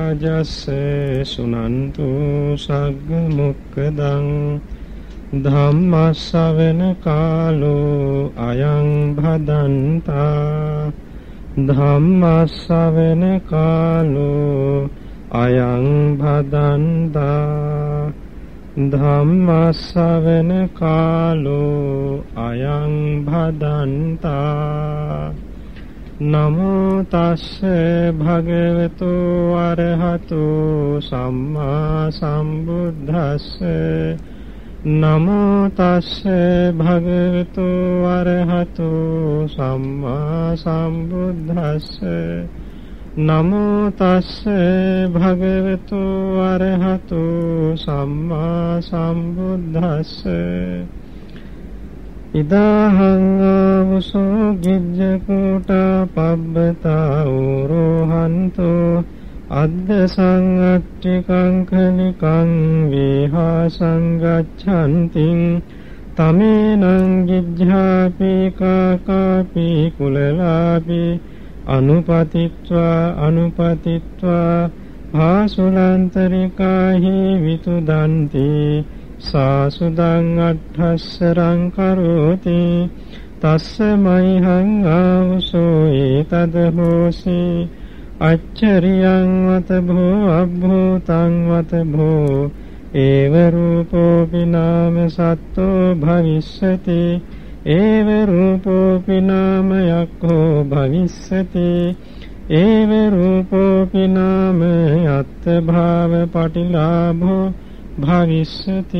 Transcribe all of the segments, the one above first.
රාජස්ස සුනන්තු සග්ග මොක්ඛදං ධම්මස්සවන කාලෝ අයං භදන්තා ධම්මස්සවන කාලෝ අයං භදන්තා ධම්මස්සවන කාලෝ අයං භදන්තා නමෝ තස්ස භගවතු අරහතු සම්මා සම්බුද්දස්ස නමෝ තස්ස භගවතු අරහතු සම්මා සම්බුද්දස්ස නමෝ තස්ස භගවතු අරහතු සම්මා සම්බුද්දස්ස ඉදාහං ආවසෝ ගිජ්ජකූට පබ්බතා උරෝහන්තෝ අද්ද සංගච්ඡිකං කනිකං වේහාසං ගච්ඡන්තිං තමේනං ගිජ්ජාපි කාකාපි කුලලාපි අනුපතිත්වා භාසුලන්තරිකාහි විතුදන්ති සාසුදං අට්ඨස්සරං කරෝති තස්ස මයිහං ආවසෝ ඒතද හෝසි අච්චරියං වත භෝ අබ්භූතං වත භෝ ඒව රූපෝපි නාම සත්තෝ භවිස්සති ඒව රූපෝපි නාම යක්ඛෝ භවිස්සති ඒව රූපෝපි නාම යත් භාව පටිලාභෝ භවිස්සති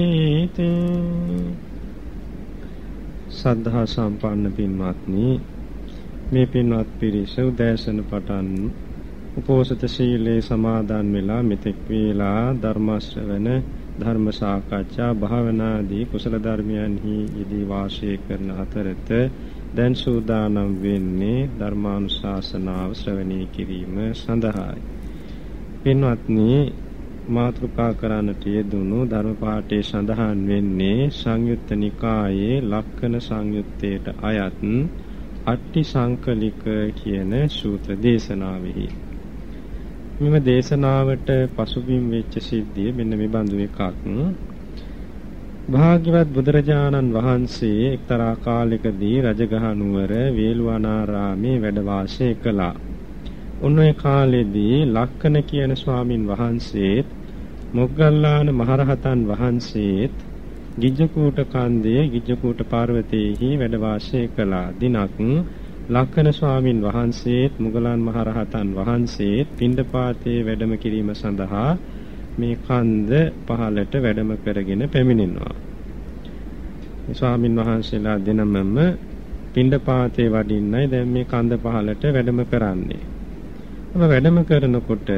සද්ධා සම්පන්න පින්වත්නි මේ පින්වත් පිරිස උදෑසන පටන් උපෝසත සීලේ සමාදන් වෙලා මෙතෙක් වේලා ධර්ම ශ්‍රවණ ධර්ම සාකච්ඡා භාවනාදී කුසල ධර්මයන්හි යෙදී වාසය කරන අතරත දැන් සූදානම් වෙන්නේ ධර්මානුශාසනාව ශ්‍රවණය කිරීම සඳහායි. පින්වත්නි මාතෘකා කරන්නට යෙදුණු ධර්ම පාඨයේ සඳහන් වෙන්නේ සංයුත්ත නිකායේ ලක්කන සංයුත්තේට අයත් අට්ටි සංකලික කියන සූත්‍ර දේශනාවෙහි මෙම දේශනාවට පසුබිම් වෙච්ච සිද්ධිය මෙන්න මේ බඳු එකක්. භාග්‍යවත් බුදුරජාණන් වහන්සේ එක්තරා කාලයකදී රජගහ නුවර වේළුවනාරාමේ වැඩ වාසය කළා. උන්වැ කාලෙදී ලක්කන කියන ස්වාමින් වහන්සේත් මොග්ගල්ලාන මහරහතන් වහන්සේත් ගිජ්ජකූට කන්දේ ගිජ්ජකූට පර්වතයේහි වැඩ වාසය කළා. දිනක් ලක්කන ස්වාමින් වහන්සේත් මුගලන් මහරහතන් වහන්සේත් පිණ්ඩපාතයේ වැඩම කිරීම සඳහා මේ කන්ද පහළට වැඩම කරගෙන පැමිණෙනවා. මේ ස්වාමින් වහන්සේලා දෙනමම පිණ්ඩපාතයේ වඩින්නයි දැන් මේ කන්ද පහළට වැඩම කරන්නේ. වැඩම කරනකොට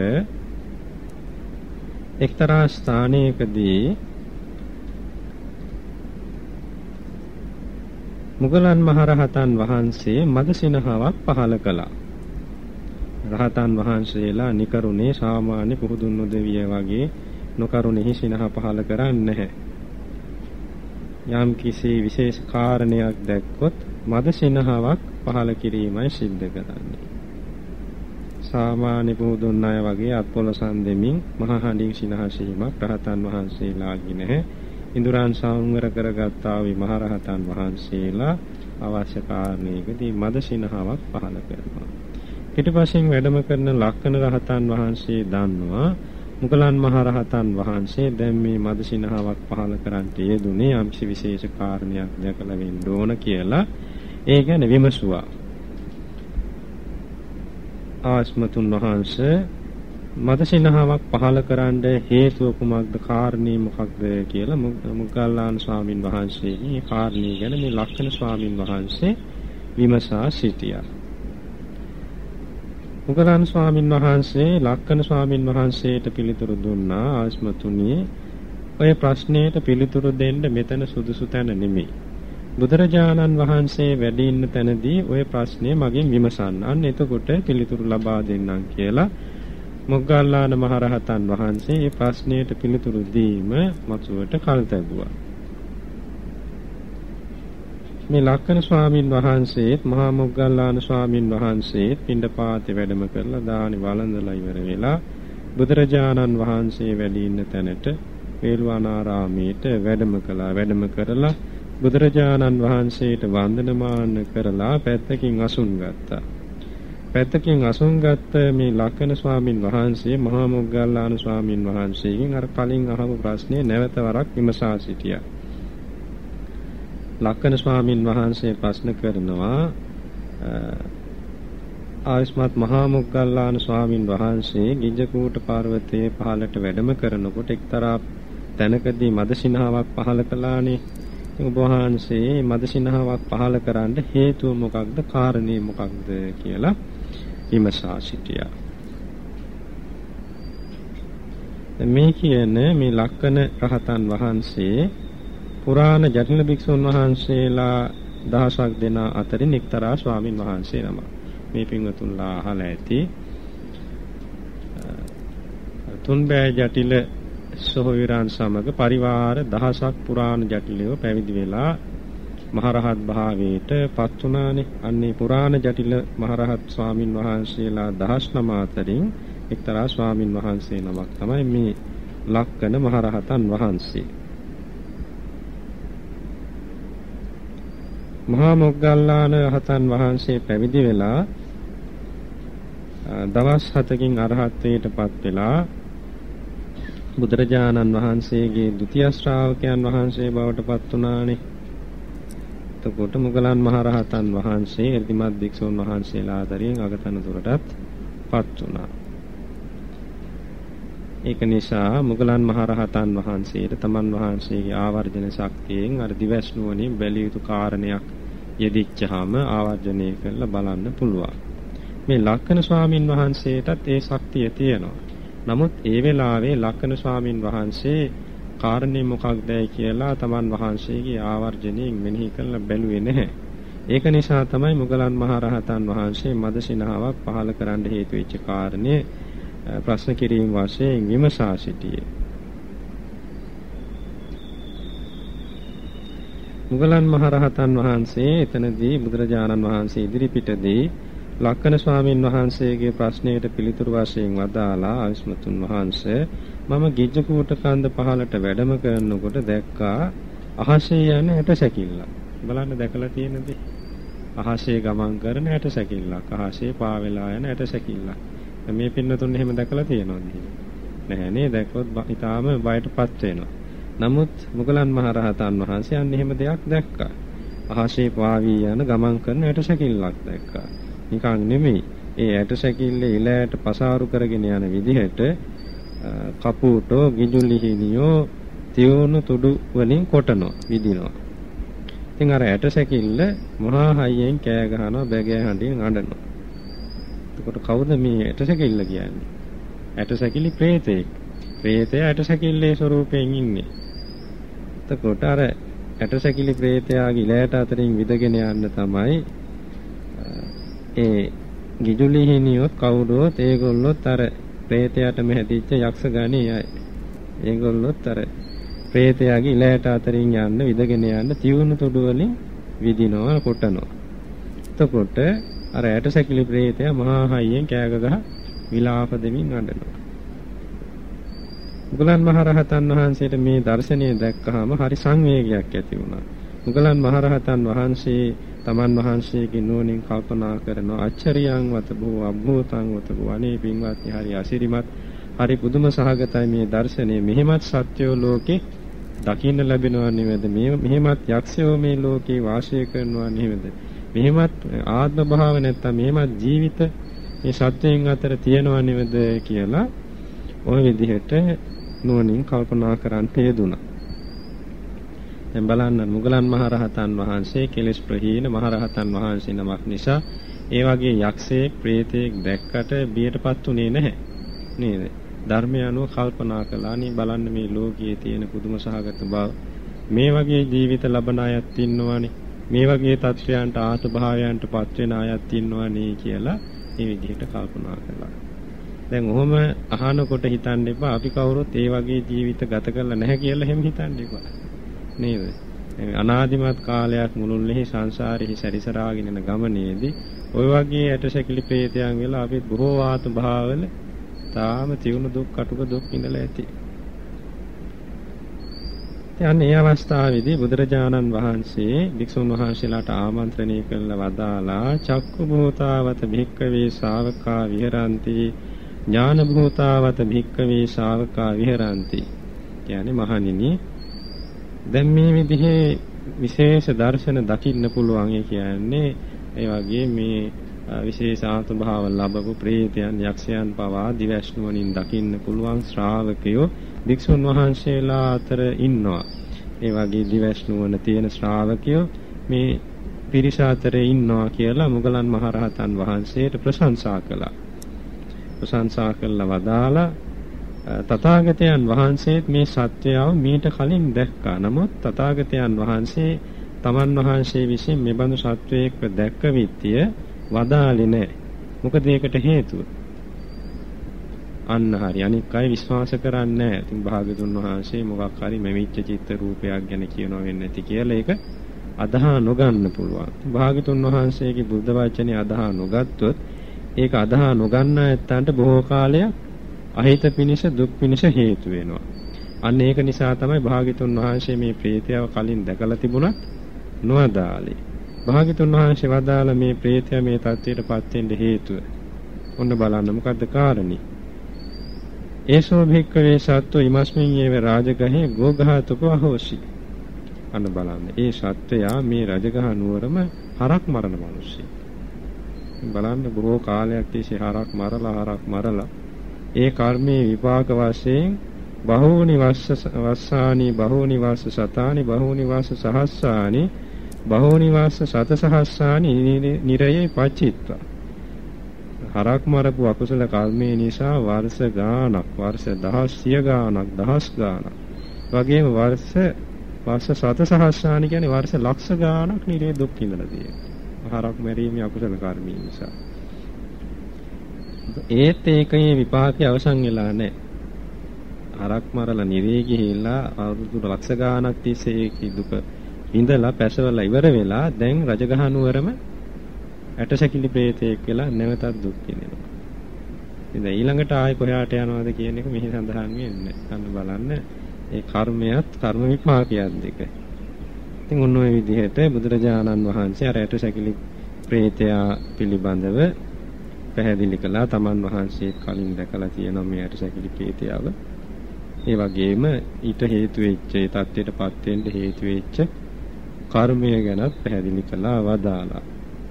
එක්තරා ස්ථානයකදී මුගලන් මහරහතන් වහන්සේ මදසිනහාවක් පහළ කළා. රහතන් වහන්සේලා නිකරුණේ සාමාන්‍ය පුහුදුන් නොදෙවිය වගේ නොකරුණෙහි සිනහ පහළ කරන්නේ නැහැ. යම් කිසි විශේෂ කාරණයක් දැක්කොත් මදසිනහාවක් පහළ කිරීමයි සිද්ධ කරන්නේ. සාමාන්‍ය පුහුදුන් අය වගේ අත්පොළසන් දෙමින් මහා හඬින් සිනහසීමක් රහතන් වහන්සේලාගේ නැහැ. ඉඳුරන් සංවර කරගත්තා වූ මහරහතන් වහන්සේලා අවශ්‍ය කාරණයකදී මදසිනහාවක් පහළ කරනවා. ඊටපස්සේ වැඩම කරන ලක්කන රහතන් වහන්සේ දන්නවා මුගලන් මහරහතන් වහන්සේ දැන් මේ මදසිනහාවක් පහළ කරන්නට යෙදුනේ යම්කිසි විශේෂ කාරණයක් දැකලා වෙන්න ඕන කියලා ඒ ගැන විමසුවා. ආස්මතුන් වහන්සේ මදසිනහාවක් පහළ කරන්න හේතුව කුමක්ද කාරණේ මොකක්ද කියලා මුගල්ලාන ස්වාමින් වහන්සේ මේ කාරණේ ගැන මේ ලක්කන ස්වාමින් වහන්සේ විමසා සිටියා. මුගලන් ස්වාමින් වහන්සේ ලක්කන ස්වාමින් වහන්සේට පිළිතුරු දුන්නා ආස්මතුනි ඔය ප්‍රශ්නයට පිළිතුරු දෙන්න මෙතන සුදුසු තැන නෙමෙයි. බුදුරජාණන් වහන්සේ වැඩ ඉන්න තැනදී ඔය ප්‍රශ්නේ මගෙන් විමසන්න. අන්න එතකොට පිළිතුරු ලබා දෙන්නම් කියලා මොග්ගල්ලාන මහරහතන් වහන්සේ මේ ප්‍රශ්නයට පිළිතුරු දීම මතුවට කල් තැබුවා. මේ ලක්කන ස්වාමින් වහන්සේත් මහා මොග්ගල්ලාන ස්වාමින් වහන්සේත් පිණ්ඩපාතේ වැඩම කරලා දානි වළඳලා ඉවර වෙලා බුදුරජාණන් වහන්සේ වැඩ ඉන්න තැනට වේළුවනාරාමයට වැඩම කළා. වැඩම කරලා බුදුරජාණන් වහන්සේට වන්දනමාන කරලා පැත්තකින් අසුන් ගත්තා. පැත්තකින් අසුන් ගත්ත මේ ලක්කන ස්වාමින් වහන්සේ මහා මොග්ගල්ලාන ස්වාමින් වහන්සේගෙන් අර කලින් අහපු ප්‍රශ්නේ නැවත වරක් විමසා සිටියා. ලක්කන ස්වාමින් වහන්සේ ප්‍රශ්න කරනවා ආයස්මත් මහා මොග්ගල්ලාන ස්වාමින් වහන්සේ ගිජ්ජකූට පර්වතයේ පහළට වැඩම කරනකොට එක්තරා තැනකදී මදසිනහාවක් පහළ කළානේ. ඔබ වහන්සේ මදසිනහාවක් පහළ කරන්න හේතුව මොකක්ද, කාරණේ මොකක්ද කියලා විමසා සිටියා. මේ කියන්නේ මේ ලක්කන රහතන් වහන්සේ පුරාණ ජටිල භික්ෂුන් වහන්සේලා දහසක් දෙනා අතරින් එක්තරා ස්වාමින් වහන්සේ නමක්. මේ පින්වතුන්ලා අහලා ඇති තුන්බෑ ජටිල සොහොයුරන් සමග පරිවාර දහසක් පුරාණ ජටිලයෝ පැවිදි වෙලා මහරහත් භාවයට පත් වුණානේ. අන්නේ පුරාණ ජටිල මහරහත් ස්වාමින් වහන්සේලා 19 අතරින් එක්තරා ස්වාමින් වහන්සේ නමක් තමයි මේ ලක්කන මහරහතන් වහන්සේ. මහා මොග්ගල්ලාන රහතන් වහන්සේ පැවිදි වෙලා දවස් 7කින් අරහත්ත්වයට පත් වෙලා බුදුරජාණන් වහන්සේගේ ဒုတိ ය ශ්‍රාවකයන් වහන්සේ බවට පත් වුණානේ. එතකොට මුගලන් මහරහතන් වහන්සේ එර්තිමත් භික්ෂුන් වහන්සේලා අතරින් අගතනතුරටත් පත් වුණා. ඒක නිසා මුගලන් මහරහතන් වහන්සේට තමන් වහන්සේගේ ආවර්ජන ශක්තියෙන් අර දිවස් නුවණින් බැලිය යුතු කාරණයක් යෙදිච්චාම ආවර්ජනය කරලා බලන්න පුළුවන්. මේ ලක්කන ස්වාමින් වහන්සේටත් ඒ ශක්තිය තියෙනවා. නමුත් ඒ වෙලාවේ ලක්කන ස්වාමින් වහන්සේ කාරණේ මොකක්දයි කියලා තමන් වහන්සේගේ ආවර්ජනයෙන් මෙනෙහි කරලා බැලුවේ නැහැ. ඒක නිසා තමයි මුගලන් මහරහතන් වහන්සේ මදසිනහාවක් පහළ කරන්න හේතු වෙච්ච කාරණේ ප්‍රශ්න කිරීම වශයෙන් විමසා සිටියේ. මුගලන් මහරහතන් වහන්සේ එතනදී බුදුරජාණන් වහන්සේ ඉදිරිපිටදී ලක්කන ස්වාමින් වහන්සේගේ ප්‍රශ්නයට පිළිතුරු වශයෙන් වදාලා ආයස්මතුන් වහන්සේ මම ගිජ්ජකූට කන්ද පහළට වැඩම කරනකොට දැක්කා අහසේ යන ඇට සැකිල්ල. බලන්න දැකලා තියෙනද? අහසේ ගමන් කරන ඇට සැකිල්ලක්, අහසේ පාවෙලා යන ඇට සැකිල්ලක්. මේ පින්නතුන් එහෙම දැකලා තියෙනවද? නැහැ නේ. දැක්කොත් ඊටාම බයටපත් වෙනවා. නමුත් මුගලන් මහරහතන් වහන්සේ අන්න එහෙම දෙයක් දැක්කා. අහසේ පාවී යන ගමන් කරන ඇට සැකිල්ලක් දැක්කා. නිකන් නෙමෙයි. ඒ ඇට සැකිල්ලේ ඉලෑට පසාරු කරගෙන යන විදිහට කපුටෝ ගිජුලිහිනියෝ තියුණු තුඩු වලින් කොටනවා, විදිනවා. ඉතින් අර ඇට සැකිල්ල මහා හයියෙන් කෑ ගහනවා, බැගෑ හඬින් අඬනවා. එතකොට කවුද මේ ඇට සැකිල්ල කියන්නේ? ඇට සැකිලි ප්‍රේතෙක්. ප්‍රේතය ඇට සැකිල්ලේ ස්වරූපයෙන් ඉන්නේ. එතකොට අර ඇට සැකිලි ප්‍රේතයාගේ ඉලෑට අතරින් විදගෙන යන්න තමයි ඒ ගිජුලිහිනියොත් කවුරුත් ඒගොල්ලොත් අර ප්‍රේතයාට මෙහෙදිච්ච යක්ෂ ගණේ අය. ඒගොල්ලොත් අර ප්‍රේතයාගේ ඉලෑට අතරින් යන්න විදගෙන යන්න තියුණු තුඩු වලින් විදිනවා, කොටනවා. එතකොට අර ඇට සැකිලි ප්‍රේතයා මහා හයියෙන් කෑග ගහ විලාප දෙමින් අඬනවා. මුගලන් මහරහතන් වහන්සේට මේ දර්ශනය දැක්කහම හරි සංවේගයක් ඇති වුණා. මුගලන් මහරහතන් වහන්සේ තමන් වහන්සේගේ නුවණින් කල්පනා කරන අච්චරියං වත බෝ අභූතං වත බෝ අනේ පින්වත්නි, හරි අසිරිමත්, හරි පුදුම සහගතයි මේ දර්ශනය. මෙහෙමත් සත්‍යෝ ලෝකේ දකින්න ලැබෙනවා නෙවෙද? මෙහෙමත් යක්ෂයෝ මේ ලෝකේ වාසය කරනවා නෙවෙද? මෙහෙමත් ආත්ම භාව නැත්තම් මෙහෙමත් ජීවිත මේ සත්‍යයන් අතර තියෙනවා නෙවෙද කියලා ওই විදිහට නුවණින් කල්පනා කරන් තේදුණා. දැන් බලන්න මුගලන් මහරහතන් වහන්සේ කෙලෙස් ප්‍රහීන මහරහතන් වහන්සේ නමක් නිසා ඒ වගේ යක්ෂයෙක් ප්‍රේතයෙක් දැක්කට බියටපත් උනේ නැහැ නේද? ධර්මය අනුව කල්පනා කළා නේ. බලන්න මේ ලෝකයේ තියෙන පුදුම සහගත බව. මේ වගේ ජීවිත ලබන අයත් ඉන්නවනේ. මේ වගේ තත්ත්වයන්ට ආත භාවයන්ට පත් වෙන අයත් ඉන්නවනේ කියලා මේ විදිහට කල්පනා කළා. දැන් ඔහොම අහනකොට හිතන්න එපා අපි කවුරුත් ඒ වගේ ජීවිත ගත කරලා නැහැ කියලා එහෙම හිතන්න එපා. නේද? අනාදිමත් කාලයක් මුළුල්ලේ සංසාරෙහි සැරිසරාගෙන යන ගමනේදී ওই වගේ ඇටසැකිලි ප්‍රේතයන් වෙලා අපි බොහෝ ආත්ම භාවවල තාම තියුණු දුක් කටුක දුක් විඳලා ඇති. දැන් මේ අවස්ථාවේදී බුදුරජාණන් වහන්සේ භික්ෂුන් වහන්සේලාට ආමන්ත්‍රණය කළ වදාලා චක්කු භූතාවත භික්ඛවේ ශාවකා විහරಂತಿ ඥාන භූතාවත භික්ඛවේ ශාවකා විහරಂತಿ. කියන්නේ මහණෙනි දැන් මේ විදිහේ විශේෂ දර්ශන දකින්න පුළුවන්. ඒ කියන්නේ ඒ වගේ මේ විශේෂ ආත්ම භාව ලැබපු ප්‍රේතයන් යක්ෂයන් පවා දිවැෂ්ණුවණින් දකින්න පුළුවන් ශ්‍රාවකයෝ භික්ෂුන් වහන්සේලා අතර ඉන්නවා. ඒ වගේ දිවැෂ්ණුවන තියෙන ශ්‍රාවකයෝ මේ පිරිස අතරේ ඉන්නවා කියලා මුගලන් මහරහතන් වහන්සේට ප්‍රශංසා කළා. ප්‍රශංසා කළා වදාලා තථාගතයන් වහන්සේත් මේ සත්‍යයව මීට කලින් දැක්කා. නමුත් තථාගතයන් වහන්සේ තමන් වහන්සේ විසින් මෙබඳු සත්වයක දැක්ක විත්‍ය වදාලේ නැහැ. මොකද ඒකට හේතුව? අන්න හරි අනික් අය විශ්වාස කරන්නේ නැහැ. ඉතින් භාගතුන් වහන්සේ මොකක් හරි මෙවිච්ච චිත්ත රූපයක් ගැන කියනවා වෙන්නේ නැති කියලා ඒක අදහා නොගන්න පුළුවන්. භාගතුන් වහන්සේගේ බුද්ධ වචනේ අදහා නොගත්තොත් ඒක අදහා නොගන්න ඇත්තන්ට බොහෝ කාලයක් අහිත පිනිස දුක් පිනිස හේතු වෙනවා. අන්න ඒක නිසා තමයි භාගතුන් වහන්සේ මේ ප්‍රේතයව කලින් දැකලා තිබුණත් නොවදාලේ. භාගතුන් වහන්සේ වදාළ මේ ප්‍රේතය මේ තත්ත්වයටපත් වෙන්න හේතුව. ඔන්න බලන්න මොකද්ද කාරණේ? ඒසෝ භික්ඛවේ සත්තු ඉමස්මින් යේව රාජගහේ ගෝඝාතකෝ අහෝසි. අන්න බලන්න. ඒ සත්වයා මේ රජගහ නුවරම හරක් මරන මිනිස්සෙක්. බලන්න බොහෝ කාලයක් තිස්සේ හරක් මරලා ඒ කර්මයේ විපාක වශයෙන් බහූනි වස්සානි බහූනි වස්ස සතානි බහූනි වස්ස සහස්සානි බහූනි වස්ස සතසහස්සානි නිරයේ පච්චිත්වා. හරක් මරපු අකුසල කර්මයේ නිසා වර්ෂ ගාණක් වර්ෂ දහස් සිය ගාණක් දහස් ගාණක් වගේම වර්ෂ සතසහස්සානි කියන්නේ වර්ෂ ලක්ෂ ගාණක් නිරේ දුක් විඳලා තියෙනවා. හරක් මරීමේ අකුසල කර්මය නිසා. ඒත් ඒකේ විපාකේ අවසන් වෙලා නැහැ. හරක් මරලා නිරේ ගිහිල්ලා අවුරුදු ලක්ෂ ගාණක් තිස්සේ ඒකේ දුක විඳලා පැසවලා ඉවර වෙලා දැන් රජගහ නුවරම ඇටසැකිලි ප්‍රේතයෙක් වෙලා නැවතත් දුක් විඳිනවා. ඉතින් ඊළඟට ආයෙ කොහාට යනවද කියන එක මෙහි සඳහන් වෙන්නේ. අන්න බලන්න ඒ කර්මයක් කර්ම විපාකයක් දෙක. ඉතින් ඔන්න ඔය විදිහට බුදුරජාණන් වහන්සේ අර ඇටසැකිලි ප්‍රේතයා පිළිබඳව පැහැදිලි කළා. තමන් වහන්සේ කලින් දැකලා තියෙනවා මේ ඇටසැකිලි ප්‍රේතයව. ඒ වගේම ඊට හේතු වෙච්ච ඒ தත්ත්වයටපත් වෙන්න හේතු වෙච්ච කර්මය ගැනත් පැහැදිලි කළා වදාලා.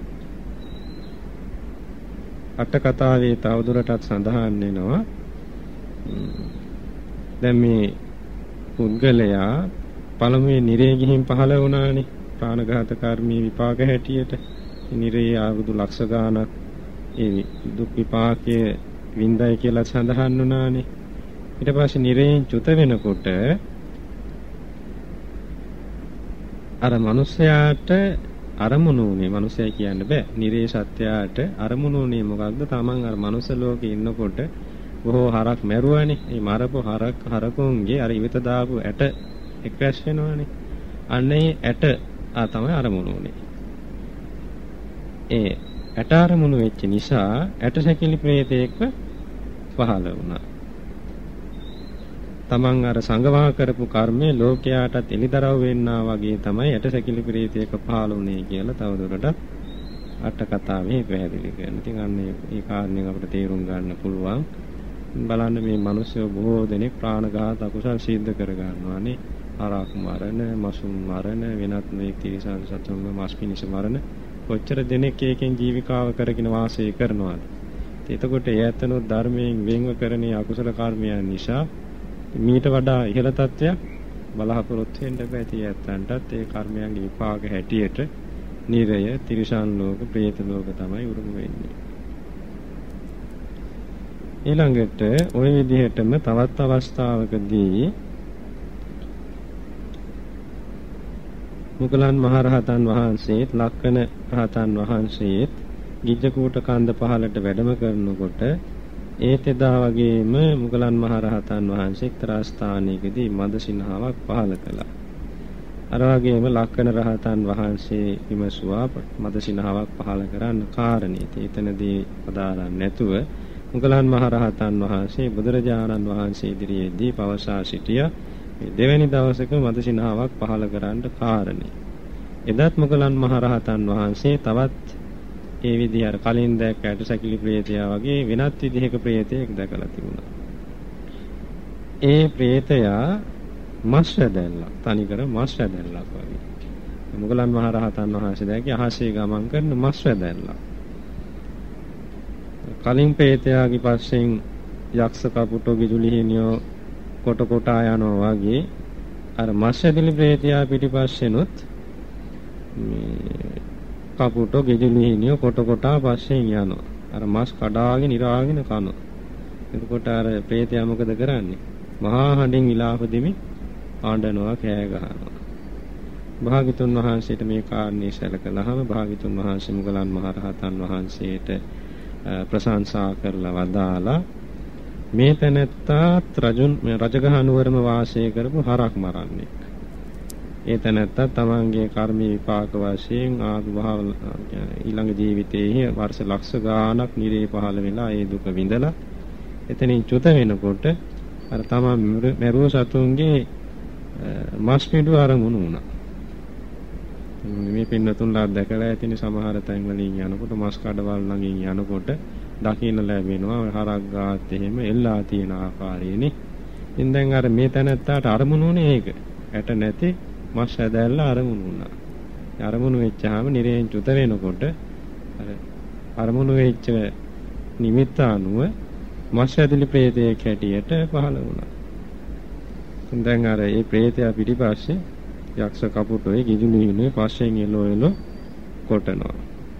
අට කතාවේ තවදුරටත් සඳහන් වෙනවා දැන් මේ පුද්ගලයා පළමුවේ නිරේ ගිහින් පහළ වුණානේ ප්‍රාණඝාත කර්මී විපාක හැටියට. නිරේ ආවුදු ලක්ෂ ගාණක් ඒ දුක් විපාකයේ විඳයි කියලා සඳහන් වුණානේ. ඊට පස්සේ නිරයෙන් චුත වෙනකොට අර මිනිස්යාට අරමුණු උනේ මිනිසයි කියන්න බෑ. නිරේ සත්‍යයට අරමුණු උනේ මොකක්ද? Taman අර මනුස්ස ලෝකේ ඉන්නකොට බොහෝ හරක් මැරුවානේ. මේ මරපු හරකුන්ගේ අර ඉවත දාපු ඇට එක්රැස් වෙනවානේ. අන්නේ ඇට තමයි අරමුණු උනේ. ඒ ඇට අරමුණු වෙච්ච නිසා ඇටසැකිලි ප්‍රේතයෙක්ව පහළ වුණා. තමන් අර සංගවා කරපු කර්මයේ ලෝකයාටත් එලිදරව් වෙන්නා වගේ තමයි ඇටසැකිලි ප්‍රේතයක පහළ වුණේ කියලා තවදුරටත් අට කතාවේ පැහැදිලි කරනවා. ඉතින් අන්න ඒ කාරණේ අපිට තේරුම් ගන්න පුළුවන්. බලන්න මේ මිනිස්සු බොහෝ දෙනෙක් ප්‍රාණඝාත අකුසල් සිද්ධ කර ගන්නවානේ. හරක් මරණ, මසුන් මරණ, වෙනත් මේ තිරිසන් සතුන්ව මස් පිණිස මරණ කොච්චර දෙනෙක් එකෙන් ජීවිකාව කරගෙන වාසය කරනවාද? එතකොට ඒ ඇත්තනොත් ධර්මයෙන් වෙන්ව කරන අකුසල කර්මයන් නිසා මීට වඩා ඉහළ තත්ත්වයක් බලාපොරොත්තු වෙන්න බෑ. ඇත්තන්ටත් ඒ කර්මයන්ගේ විපාක හැටියට නිරය, තිරිසන් ලෝක, പ്രേත ලෝක තමයි උරුම වෙන්නේ. ඊළඟට ওই විදිහටම තවත් අවස්ථාවකදී මුගලන් මහරහතන් වහන්සේත් ලක්කන රහතන් වහන්සේත් ගිජ්ජකූට කන්ද පහලට වැඩම කරනකොට ඒත් එදා වගේම මුගලන් මහරහතන් වහන්සේ එක්තරා ස්ථානයකදී මද සිනහාවක් පහල කළා. අර වගේම ලක්කන රහතන් වහන්සේ විමසුවා මද සිනහාවක් පහල කරන්න කාරණේ. එතනදී පදාරන්නේ නැතුව මුගලන් මහරහතන් වහන්සේ බුදුරජාණන් වහන්සේ ඉදිරියේදී පවසා සිටියා මේ දෙවැනි දවසක මදසිනාවක් පහළ කරන්න කාරණේ. එදත් මුගලන් මහරහතන් වහන්සේ තවත් ඒ විදිහට කලින් දැක්ක ඇටසැකිලි ප්‍රේතයා වගේ වෙනත් විදිහක ප්‍රේතයෙක් දැකලා තිබුණා. ඒ ප්‍රේතයා මස් වැදැල්ලා, තනිකර මස් වැදැල්ලා වගේ. මුගලන් මහරහතන් වහන්සේ දැක්කේ අහසේ ගමන් කරන මස් වැදැල්ලා. කලින් ප්‍රේතයාගේ පස්සෙන් යක්ෂ කපුටෝ විදුලිහිනියෝ කොට කොටා යනවා වගේ අර මස් වැදලි ප්‍රේතයා පිටිපස්සෙනුත් මේ කපුටෝ විදුලිහිනියෝ කොට කොටා පස්සෙන් යනවා. අර මස් කඩාගෙන ඉරාගෙන කනවා. එතකොට අර ප්‍රේතයා මොකද කරන්නේ? මහා හඬින් විලාප දෙමින් ආඬනවා, කෑ ගහනවා. භාග්‍යතුන් වහන්සේට මේ කාරණේ සැලකලාම භාග්‍යතුන් වහන්සේ මුගලන් මහරහතන් වහන්සේට ප්‍රශංසා කරලා වදාලා මේ තැනැත්තාත් රජගහ නුවරම වාසය කරපු හරක් මරන්නේ. ඒ තැනැත්තා තමන්ගේ කර්ම විපාක වශයෙන් ආදු භාව ඊළඟ ජීවිතයේ වර්ෂ ලක්ෂ ගාණක් නිරේ පහළ වෙලා ඒ දුක විඳලා එතනින් චුත වෙනකොට අර තමන් මරුව සතුන්ගේ මස් පිඬු අරමුණු වුණා. මේ පින්නතුන්ලා දැකලා ඇතිනේ සමහර තැන් වලින් යනකොට මස් කඩවල් ළඟින් යනකොට දකින්න ලැබෙනවා හරක් ගාත් එහෙම එල්ලා තියෙන ආකාරයනේ. ඉතින් දැන් අර මේ තැනත්තාට අරමුණුනේ ඒක. ඇට නැති මස් හැදැල්ලා අරමුණු වුණා. අරමුණු වෙච්චාම නිරේන් චුත වෙනකොට අර අරමුණු වෙච්ච නිමිත්ත අනුව මස් හැදලි ප්‍රේතයෙක් හැටියට පහළ වුණා. දැන් අර ඒ ප්‍රේතයා පිටිපස්සේ යක්ෂ කපුටෝයි ගිජුලිහිනේ පස්සෙන් එළෝ කොටනවා.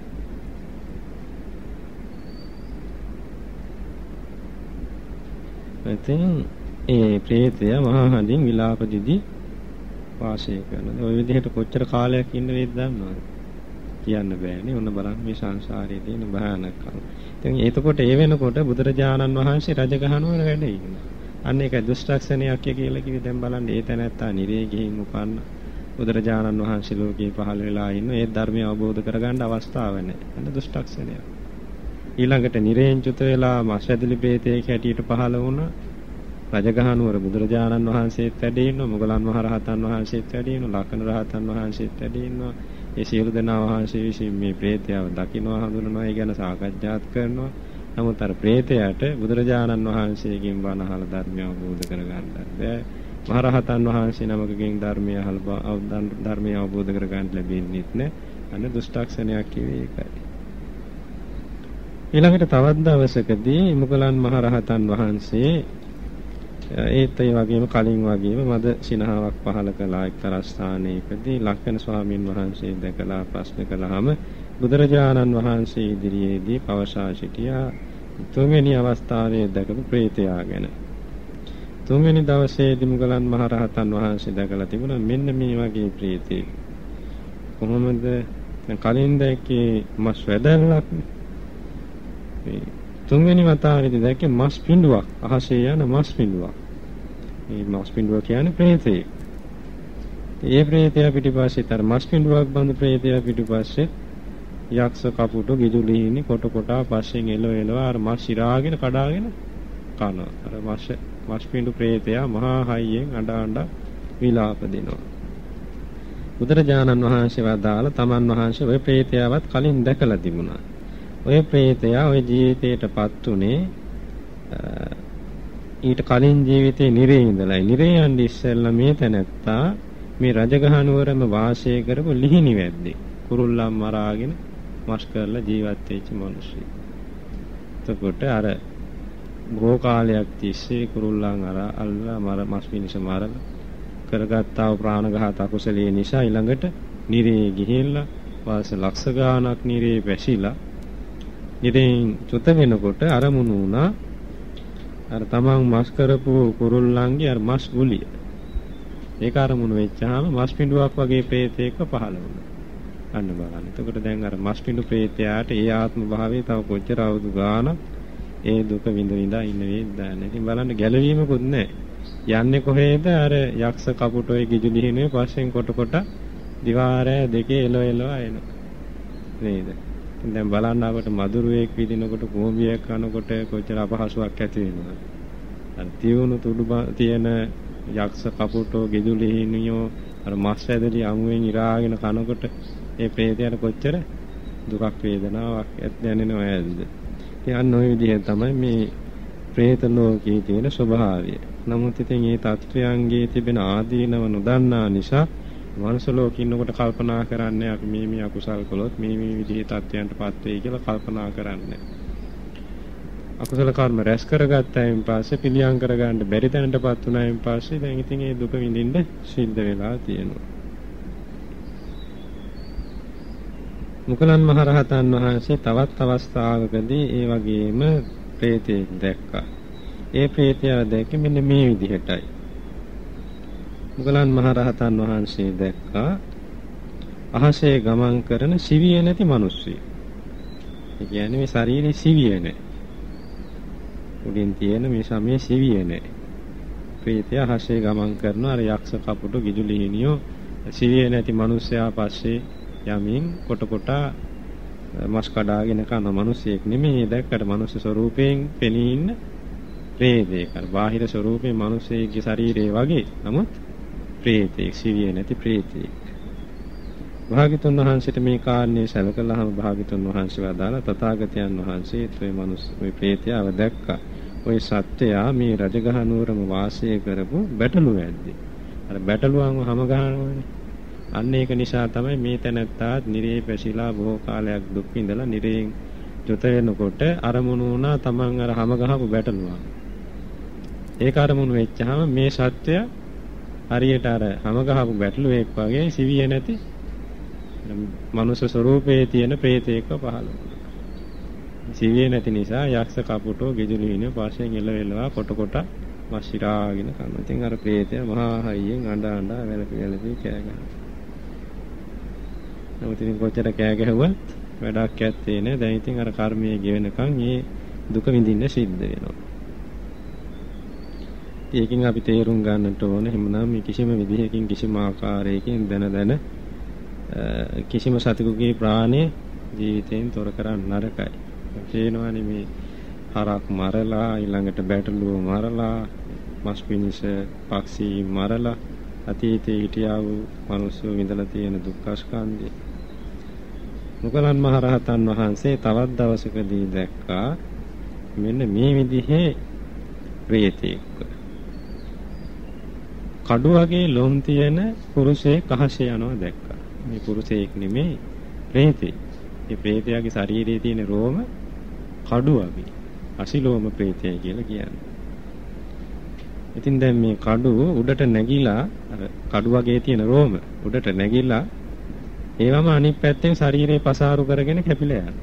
ඉතින් ඒ ප්‍රේතයා මහා හඬින් විලාප දිදී වාසය කරනවා. ඔය විදිහට කොච්චර කාලයක් ඉන්න වේද දන්නවද? කියන්න බෑනේ. ඔන්න බලන්න මේ සංසාරයේ තියෙන භයානකකම. ඉතින් එතකොට ඒ වෙනකොට බුදුරජාණන් වහන්සේ රජගහනුවර වැඩ ඉන්නවා. අන්න ඒක දුෂ්ටක්ෂණයක් කියලා කිව්වේ. දැන් බලන්න ඒ තැනැත්තා නිරේ ගිහින් උපන්න බුදුරජාණන් වහන්සේ ලෝකේ පහළ වෙලා ඉන්න ඒ ධර්මය අවබෝධ කරගන්න අවස්ථාවක් නැහැ. අන්න දුෂ්ටක්ෂණයක්. ඊළඟට නිරේන් චුත වෙලා මස්සැදලි ප්‍රේතයෙක් හැටියට පහළ වුණා. රජගහනුවර බුදුරජාණන් වහන්සේත් වැඩ ඉන්නවා, මුගලන් මහරහතන් වහන්සේත් වැඩ ඉන්නවා, ලක්ෂණ රහතන් වහන්සේත් වැඩ ඉන්නවා. ඒ සියලු දෙනා වහන්සේ විසින් මේ ප්‍රේතයව දකින්නවා, හඳුනනවා, ඒ ගැන සාකච්ඡාත් කරනවා. නමුත් අර ප්‍රේතයාට බුදුරජාණන් වහන්සේගෙන් බණ අහලා ධර්මය අවබෝධ කරගන්න බැහැ. මහරහතන් වහන්සේ නමකගෙන් ධර්මය අවබෝධ කරගන්න ලැබෙන්නේ නැහැ. අන්න දුෂ්ටක්ෂණයක් කිව්වේ ඒකයි. ඊළඟට තවත් දවසකදී මුගලන් මහරහතන් වහන්සේ ඒත් ඒ වගේම කලින් වගේම මද සිනහාවක් පහළ කළා එක්තරා ස්ථානයකදී ලක්ෂණ ස්වාමීන් වහන්සේ දැකලා ප්‍රශ්න කළාම බුදුරජාණන් වහන්සේ ඉදිරියේදී පවසා සිටියා තුන්වෙනි අවස්ථාවේ දැකපු ප්‍රේතයා ගැන. තුන්වෙනි දවසේදී මුගලන් මහරහතන් වහන්සේ දැකලා තිබුණා මෙන්න මේ වගේ ප්‍රේතෙක්. කොහොමද කලින් දැක්කේ මස් වැදල්ලක්. තුන්වෙනි වතාවේදී දැක්කේ මස් පිඬුවක්, අහසේ යන මස් පිඬුවක්. මේ මස් පිඬුව කියන්නේ ප්‍රේතයෙක්. ඒ ප්‍රේතයා පිටිපස්සේ තර මස් පිඬුවක් බඳ ප්‍රේතයා පිටිපස්සේ යක්ෂ කපුටෝ ගිජුලිහිනි කොට කොටා පස්සෙන් එළව අර මස් ඉරාගෙන කඩාගෙන කනවා. අර මස් පිඬු ප්‍රේතයා මහා හයියෙන් අඬ විලාප දෙනවා. බුදුරජාණන් වහන්සේ වදාළ තමන් වහන්සේ ওই ප්‍රේතයාවත් කලින් දැකලා තිබුණා. ඔය ප්‍රේතයා ඔය ජීවිතයටපත් උනේ ඊට කලින් ජීවිතේ නිරේ ඉඳලා. නිරේ යන්නේ ඉස්සෙල්ලා මේ තැනැත්තා මේ රජගහනුවරම වාසය කරපු ලිහිණි වැද්දේ. කුරුල්ලන් මරාගෙන මස් කරලා ජීවත් වෙච්ච මිනිස්සු. එතකොට අර බොහෝ කාලයක් තිස්සේ කුරුල්ලන් අල්ලලා මස් පිණිස මරලා කරගත්තා වූ ප්‍රාණඝාත අකුසලයේ නිසා ඊළඟට නිරේ ගිහිල්ලා වාස ලක්ෂ ගාණක් නිරේ වැසිලා ඉතින් චුත වෙනකොට අරමුණු වුණා අර තමන් මස් කරපු කුරුල්ලන්ගේ අර මස් ගුලිය. ඒක අරමුණු වෙච්චාම මස් පිඬුවක් වගේ ප්‍රේතයක පහළ වුණා. අන්න බලන්න. එතකොට දැන් අර මස් පිඬු ප්‍රේතයාට ඒ ආත්ම භාවයේ තව කොච්චර අවුරුදු ගාණක් ඒ දුක විඳ ඉන්න වේද දැන්. ඉතින් බලන්න ගැලවීමකුත් නැහැ. යන්නේ කොහේද? අර යක්ෂ කපුටෝයි ගිජුලිහිනේ පස්සෙන් කොට දිවාරය දෙකේ එළව එනවා නේද? දැන් බලන්න අපට මధుරයක් විදිනකොට කෝඹියක් කනකොට කොච්චර අපහසුයක් ඇති වෙනවද? අර තියුණු තුඩු තියෙන යක්ෂ කපුටෝ ගෙදුලි හිණියෝ අර මස් ඇදලි අමුවෙන් ඉරාගෙන කනකොට ඒ ප්‍රේතයට කොච්චර දුකක් වේදනාවක් දැනෙනව ඇද්ද? ඉතින් ඔය විදිහ තමයි මේ ප්‍රේත ලෝකයේ තියෙන ස්වභාවය. නමුත් ඉතින් මේ තත්ත්වයන්ගේ තිබෙන ආදීනව නොදන්නා නිසා මනුස්ස ලෝකේ ඉන්නකොට කල්පනා කරන්නේ අපි මේ අකුසල් කළොත් මේ විදිහේ තත්ත්වයන්ටපත් වෙයි කියලා කල්පනා කරන්නේ. අකුසල කර්ම රැස් කරගත්තායින් පස්සේ පිළියම් කරගන්න බැරි තැනටපත් වුණායින් පස්සේ දැන් ඉතින් ඒ දුක විඳින්න සිද්ධ වෙලා තියෙනවා. මුගලන් මහරහතන් වහන්සේ තවත් අවස්ථාවකදී ඒ වගේම ප්‍රේතෙක් දැක්කා. ඒ ප්‍රේතයා දැක්කේ මෙන්න මේ විදිහටයි. මුගලන් මහරහතන් වහන්සේ දැක්කා අහසේ ගමන් කරන සිවිය නැති මිනිස්සෙක්. ඒ කියන්නේ මේ ශරීරේ සිවිය නැහැ. උඩින් තියෙන මේ සමේ සිවිය නැහැ. ප්‍රේතයා අහසේ ගමන් කරන අර යක්ෂ කපුටු ගිජුලි හිණියෝ සිවිය නැති මිනිසයා පස්සේ යමින් කොට මස් කඩාගෙන කන මිනිසෙක් නෙමෙයි දැක්කට මනුස්ස ස්වරූපයෙන් පෙනී ඉන්න ප්‍රේතෙක්. අර බාහිර ස්වරූපේ මිනිසෙක්ගේ ශරීරය වගේ. නමුත් ප්‍රේතෙක් සිවිය නැති ප්‍රේතෙක්. භාග්‍යතුන් වහන්සේට මේ කාරණේ සැලකලාම භාග්‍යතුන් වහන්සේ වදාලා තථාගතයන් වහන්සේ මේ ප්‍රේතයව දැක්කා. ওই සත්‍යයා මේ රජගහ නුවරම වාසය කරපු බැටළු වැද්දේ. අර බැටළුවන්ව හැම ගහනවනේ. අන්න ඒක නිසා තමයි මේ තැනත්තාත් නිරේ පැසිලා බොහෝ කාලයක් දුක් විඳලා නිරේන් ජොත වෙනකොට අරමුණු වුණා තමන් අර හැම ගහපු බැටළුවා. ඒක අරමුණු වෙච්චාම මේ සත්‍ය හරියට අර හැම ගහපු බැටළුවෙක් වගේ සිවිය නැති මනුෂ්‍ය ස්වරූපයේ තියෙන ප්‍රේතයෙක්ව පහළ වුණා. සිවිය නැති නිසා යක්ෂ කපුටෝ ගෙජුලි හිණ පාෂයෙන් එළවෙලවා කොට මස් ඉරාගෙන කනවා. ඉතින් අර ප්‍රේතයා මහා හයියෙන් අඬ වැළපි කෑ ගහනවා. නමුත් ඉතින් කොච්චර කෑ ගැහුවත් වැඩක් ඇත්තේ නෑ. දැන් ඉතින් අර කර්මයේ ගෙවෙනකන් මේ දුක විඳින්න සිද්ධ වෙනවා. ඒකෙන් අපි තේරුම් ගන්නට ඕන එහෙමනම් මේ කිසිම විදිහකින් කිසිම ආකාරයකින් දැන කිසිම සතෙකුගේ ප්‍රාණය ජීවිතයෙන් තොර කරන්න නරකයි. තේනවනේ මේ හරක් මරලා ඊළඟට බැටළුව මරලා මස් පිණිස පක්ෂී මරලා අතීතයේ හිටියා වූ මිනිස්සු විඳලා තියෙන දුක්ඛ ස්කන්ධය. මුගලන් මහරහතන් වහන්සේ තවත් දවසකදී දැක්කා මෙන්න මේ විදිහේ ප්‍රේතෙක්. කඩු වගේ ලොම් තියෙන පුරුෂයෙක් අහසේ යනවා දැක්කා. මේ පුරුෂයෙක් නෙමෙයි ප්‍රේතෙක්. මේ ප්‍රේතයාගේ ශරීරයේ තියෙන රෝම කඩු වගේ. අසිලෝම ප්‍රේතය කියලා කියන්නේ. ඉතින් දැන් මේ කඩුව උඩට නැගිලා අර කඩු වගේ තියෙන රෝම උඩට නැගිලා ඒවම අනිත් පැත්තෙන් ශරීරේ පසාරු කරගෙන කැපිලා යනවා.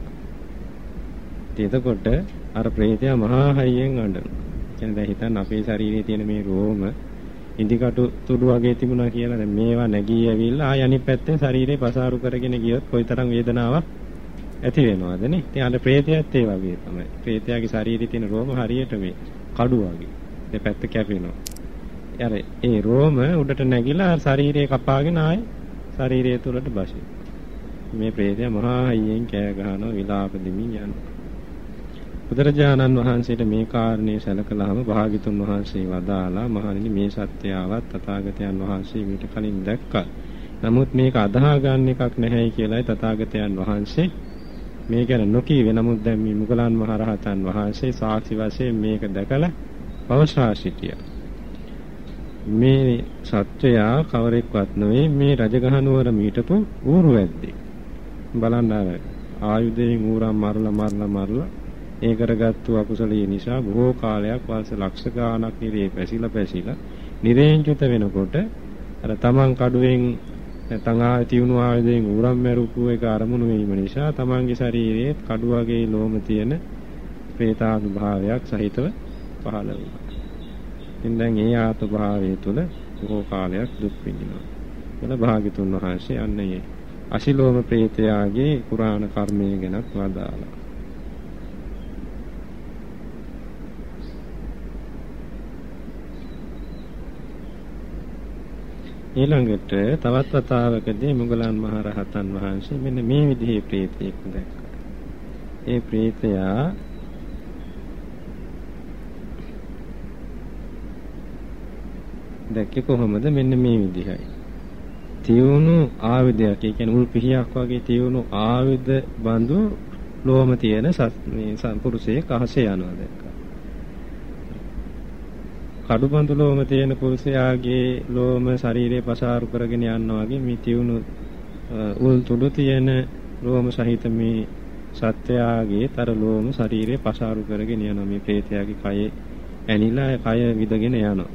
එතකොට අර ප්‍රේතයා මහා හයියෙන් අඬනවා. කියන්නේ දැන් හිතන්න අපේ ශරීරයේ තියෙන මේ රෝම ඉදිකටු තුඩු වගේ තිබුණා කියලා දැන් මේවා නැගී ඇවිල්ලා ආය අනිත් පැත්තෙන් ශරීරේ පසාරු කරගෙන ගියොත් කොයිතරම් වේදනාවක් ඇති වෙනවද නේ? ඉතින් අර ප්‍රේතයත් ඒ වගේ තමයි. ප්‍රේතයාගේ ශරීරයේ තියෙන රෝම හරියට මේ කඩු වගේ. දෙපැත්ත කැපෙනවා. අර ඒ රෝම උඩට නැගිලා ශරීරේ කපාගෙන ආයේ ශරීරය තුලට බසි. මේ ප්‍රේතයා මහා හයියෙන් කෑ ගහනවා විලාප දෙමින් යනවා. බුදුරජාණන් වහන්සේට මේ කාරණේ සැලකලාම භාග්‍යතුන් වහන්සේ වදාලා මහණෙනි මේ සත්‍යයවත් තථාගතයන් වහන්සේ මීට කලින් දැක්කා. නමුත් මේක අදහා ගන්න එකක් නැහැයි කියලායි තථාගතයන් වහන්සේ මේ ගැන නොකීවේ. නමුත් දැන් මේ මුගලන් මහරහතන් වහන්සේ සාක්ෂි වශයෙන් මේක දැකලා පවසා සිටියා. මේ සත්‍යයා කවරෙක්වත් නෙවෙයි මේ රජගහ නුවර මීටපු ඌරු වැද්දෙක්. බලන්න ආයුධයෙන් ඌරන් මරලා ඒ කරගත්තු අකුසලයේ නිසා බොහෝ කාලයක් වර්ෂ ලක්ෂ ගාණක් නිරේ පැසිලා නිරේන්චුත වෙනකොට අර තමන් කඩුවෙන් නැත්නම් තියුණු ආයුධයෙන් ඌරන් මැරුපු එක අරමුණු වීම නිසා තමන්ගේ ශරීරයේ කඩු වගේ ලෝම තියෙන ප්‍රේතානුභාවයක් සහිතව පහළ වුණා. ඉතින් දැන් ඒ ආත්මභාවය තුළ බොහෝ කාලයක් දුක් විඳිනවා. එතන භාග්‍යතුන් වහන්සේ අන්නේ අසිලෝම ප්‍රේතයාගේ පුරාණ කර්මය ගැනත් වදාළා. ඊළඟට තවත් වතාවකදී මුගලන් මහරහතන් වහන්සේ මෙන්න මේ විදිහේ ප්‍රේතයෙක් දැක්කා. ඒ ප්‍රේතයා දැක්කේ කොහොමද? මෙන්න මේ විදිහයි. තියුණු ආයුධයක්, ඒ කියන්නේ උල් පිහියක් වගේ තියුණු ආයුධ බඳු ලෝම තියෙන මේ සම්පුරුෂයෙක් අහසේ යනවා දැක්කා. කඩු බඳු ලෝම තියෙන පුරුෂයාගේ ලෝම ශරීරේ පසාරු කරගෙන යනවා වගේ මේ තියුණු උල් තුඩු තියෙන ලෝම සහිත මේ සත්‍යයාගේ තර ලෝම ශරීරේ පසාරු කරගෙන යනවා. මේ ප්‍රේතයාගේ කයේ ඇනිලා කය විදගෙන යනවා.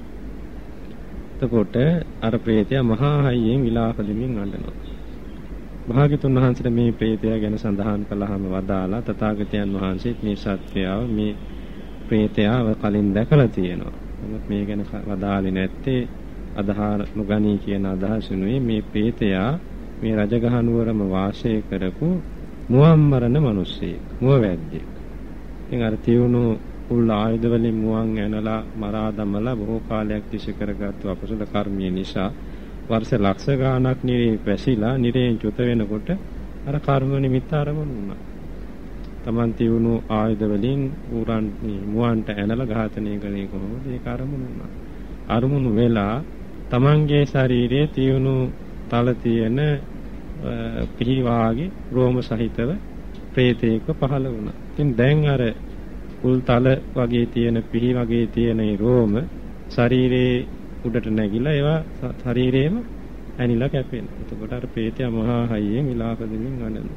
එතකොට අර ප්‍රේතයා මහා හයියෙන් විලාප දෙමින් අඬනවා. භාග්‍යතුන් වහන්සේට මේ ප්‍රේතයා ගැන සඳහන් කළාම වදාලා තථාගතයන් වහන්සේත් මේ සත්‍යයව මේ ප්‍රේතයාව කලින් දැකලා තියෙනවා. නමුත් මේ ගැන වදාලේ නැත්තේ අදහා නොගනී කියන අදහසුනුයි මේ ප්‍රේතයා මේ රජගහ නුවරම වාසය කරපු මුවන්මරණ මිනිස්සෙක්, මුවවැද්දෙක්. ඉතින් අර තියුණු උල් ආයුධ වලින් මුවන් ඇනලා මරා දමලා බොහෝ කාලයක් තිස්සේ කරගත්තු අපසල කර්මය නිසා වර්ෂ ලක්ෂ ගාණක් නිරේ පැසිලා නිරේන් චුත වෙනකොට අර කර්ම නිමිත්ත ආරමුණු වුණා. Taman තියුණු ආයුධ වලින් උරන් මුවන්ට ඇනලා ඝාතනය කළේ කොහොමද? ඒක ආරමුණු වුණා. ආරමුණු වෙලා Tamanගේ ශරීරයේ තියුණු තල තියෙන පිහිවාගේ රෝම සහිතව ප්‍රේතේක පහළ වුණා. ඉතින් දැන් අර උල් තල වගේ තියෙන පිහි වගේ තියෙන ඒ රෝම ශරීරේ උඩට නැගිලා ඒවා ශරීරේම ඇනිලා කැපෙනවා. එතකොට අර ප්‍රේතයා මහා හයියෙන් විලාප දෙමින් අඬනවා.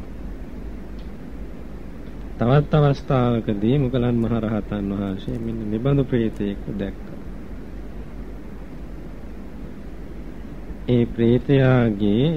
තවත් අවස්ථාවකදී මුගලන් මහ රහතන් වහන්සේ මෙන්න නිබඳු ප්‍රේතයෙක් දැක්කා. ඒ ප්‍රේතයාගේ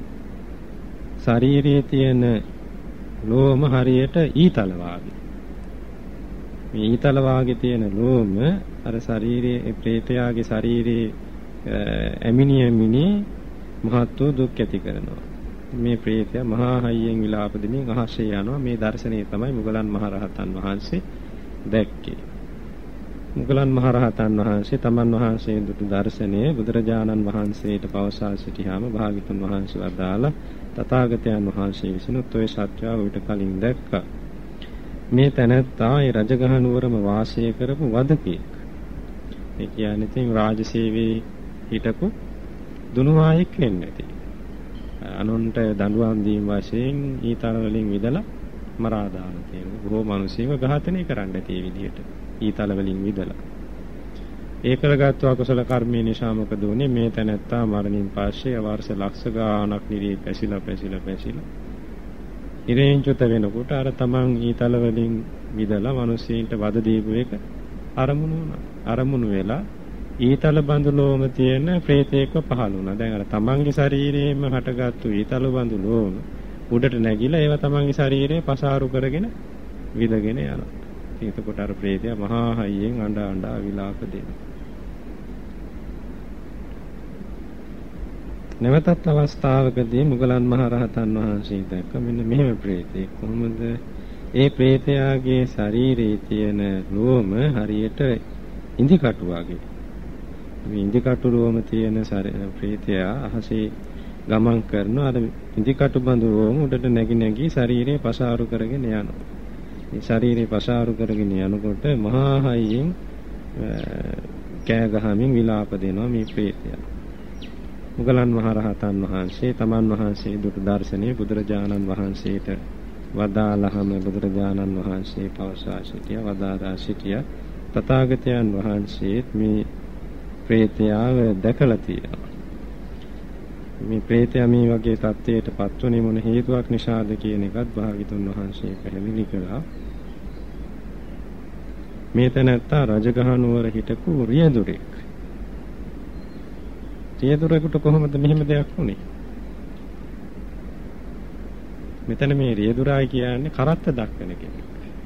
ශරීරයේ තියෙන ලෝම හරියට ඊතල වාගේ. මේ ඊතල වාගේ තියෙන ලෝම අර ශරීරයේ ප්‍රේතයාගේ ශරීරයේ ඇමිනි මහත් වූ දුක් ඇති කරනවා. මේ ප්‍රේතයා මහා හයියෙන් විලාප දෙමින් අහසේ යනවා. මේ දර්ශනය තමයි මුගලන් මහ රහතන් වහන්සේ දැක්කේ. මුගලන් මහ රහතන් වහන්සේ තමන් වහන්සේ දුටු දර්ශනය බුදුරජාණන් වහන්සේට පවසා සිටියාම භාග්‍යතුන් වහන්සේ වදාලා තථාගතයන් වහන්සේ විසිනුත් ඔය සත්‍යව ඊට කලින් දැක්කා. මේ තැනැත්තා ඒ රජගහ නුවරම වාසය කරපු වදකෙක්. ඒ කියන්නේ ඉතින් රාජසේවයේ හිටපු දුනුවායෙක් වෙන්න ඇති. අනුන්ට දඬුවම් දීම වශයෙන් ඊතල වලින් විදලා මරා දාලා තියෙනවා. බොහෝ මිනිස්සුන්ව ඝාතනය කරන්න ඇති මේ විදිහට. ඊතල වලින් විදලා. ඒ කරගත්තු අකුසල කර්මයේ නිසා මොකද වුනේ? මේ තැනැත්තා මරණින් පස්සේ වර්ෂ ලක්ෂ ගාණක් නිරේ පැසිලා ඉරේන්චුත වෙනකොට අර තමන් ඊතල වලින් විදලා මිනිස්සුන්ට වද දීපු එක අරමුණු වුණා. අරමුණු වෙලා ඊතල බඳු ලෝම තියෙන ප්‍රේතයෙක්ව පහළ වුණා. දැන් අර තමන්ගේ ශරීරයේම හටගත්තු ඊතල බඳු ලෝම උඩට නැගිලා ඒවා තමන්ගේ ශරීරයේ පසාරු කරගෙන විදගෙන යනවා. එතකොට අර ප්‍රේතයා මහා හයියෙන් අඬ විලාප දෙනවා. නැවතත් අවස්ථාවකදී මුගලන් මහ රහතන් වහන්සේ දැක්ක මෙන්න මෙහෙම ප්‍රේතෙක්. කොහොමද? ඒ ප්‍රේතයාගේ ශරීරයේ තියෙන ලෝම හරියට ඉන්දි කටු වගේ. මේ ඉන්දි කටු ලෝම තියෙන ප්‍රේතයා අහසේ ගමන් කරනවා. අර ඉන්දි කටු බඳු ලෝම උඩට නැగి ශරීරය පසාරු කරගෙන යනවා. මේ ශරීරය පසාරු කරගෙන යනකොට මහා හයියෙන් කෑ ගහමින් විලාප දෙනවා මේ ප්‍රේතයා. මුගලන් මහ රහතන් වහන්සේ තමන් වහන්සේ දුටු දර්ශනයේ බුදුරජාණන් වහන්සේට වදාළහම බුදුරජාණන් වහන්සේ පවසා සිටියා වදාරා සිටියා තථාගතයන් වහන්සේත් මේ ප්‍රේතයාව දැකලා තියෙනවා. මේ ප්‍රේතයා මේ වගේ තත්ත්වයට පත්වන්නේ මොන හේතුවක් නිසාද කියන එකත් භාග්‍යතුන් වහන්සේ පැහැදිලි කළා. මේ තැනත්තා රජගහ නුවර හිටපු රියදුරෙක්. රියදුරෙකුට කොහොමද මෙහෙම දෙයක් වුනේ? මෙතන මේ රියදුරායි කියන්නේ කරත්ත දක්වන කෙනෙක්.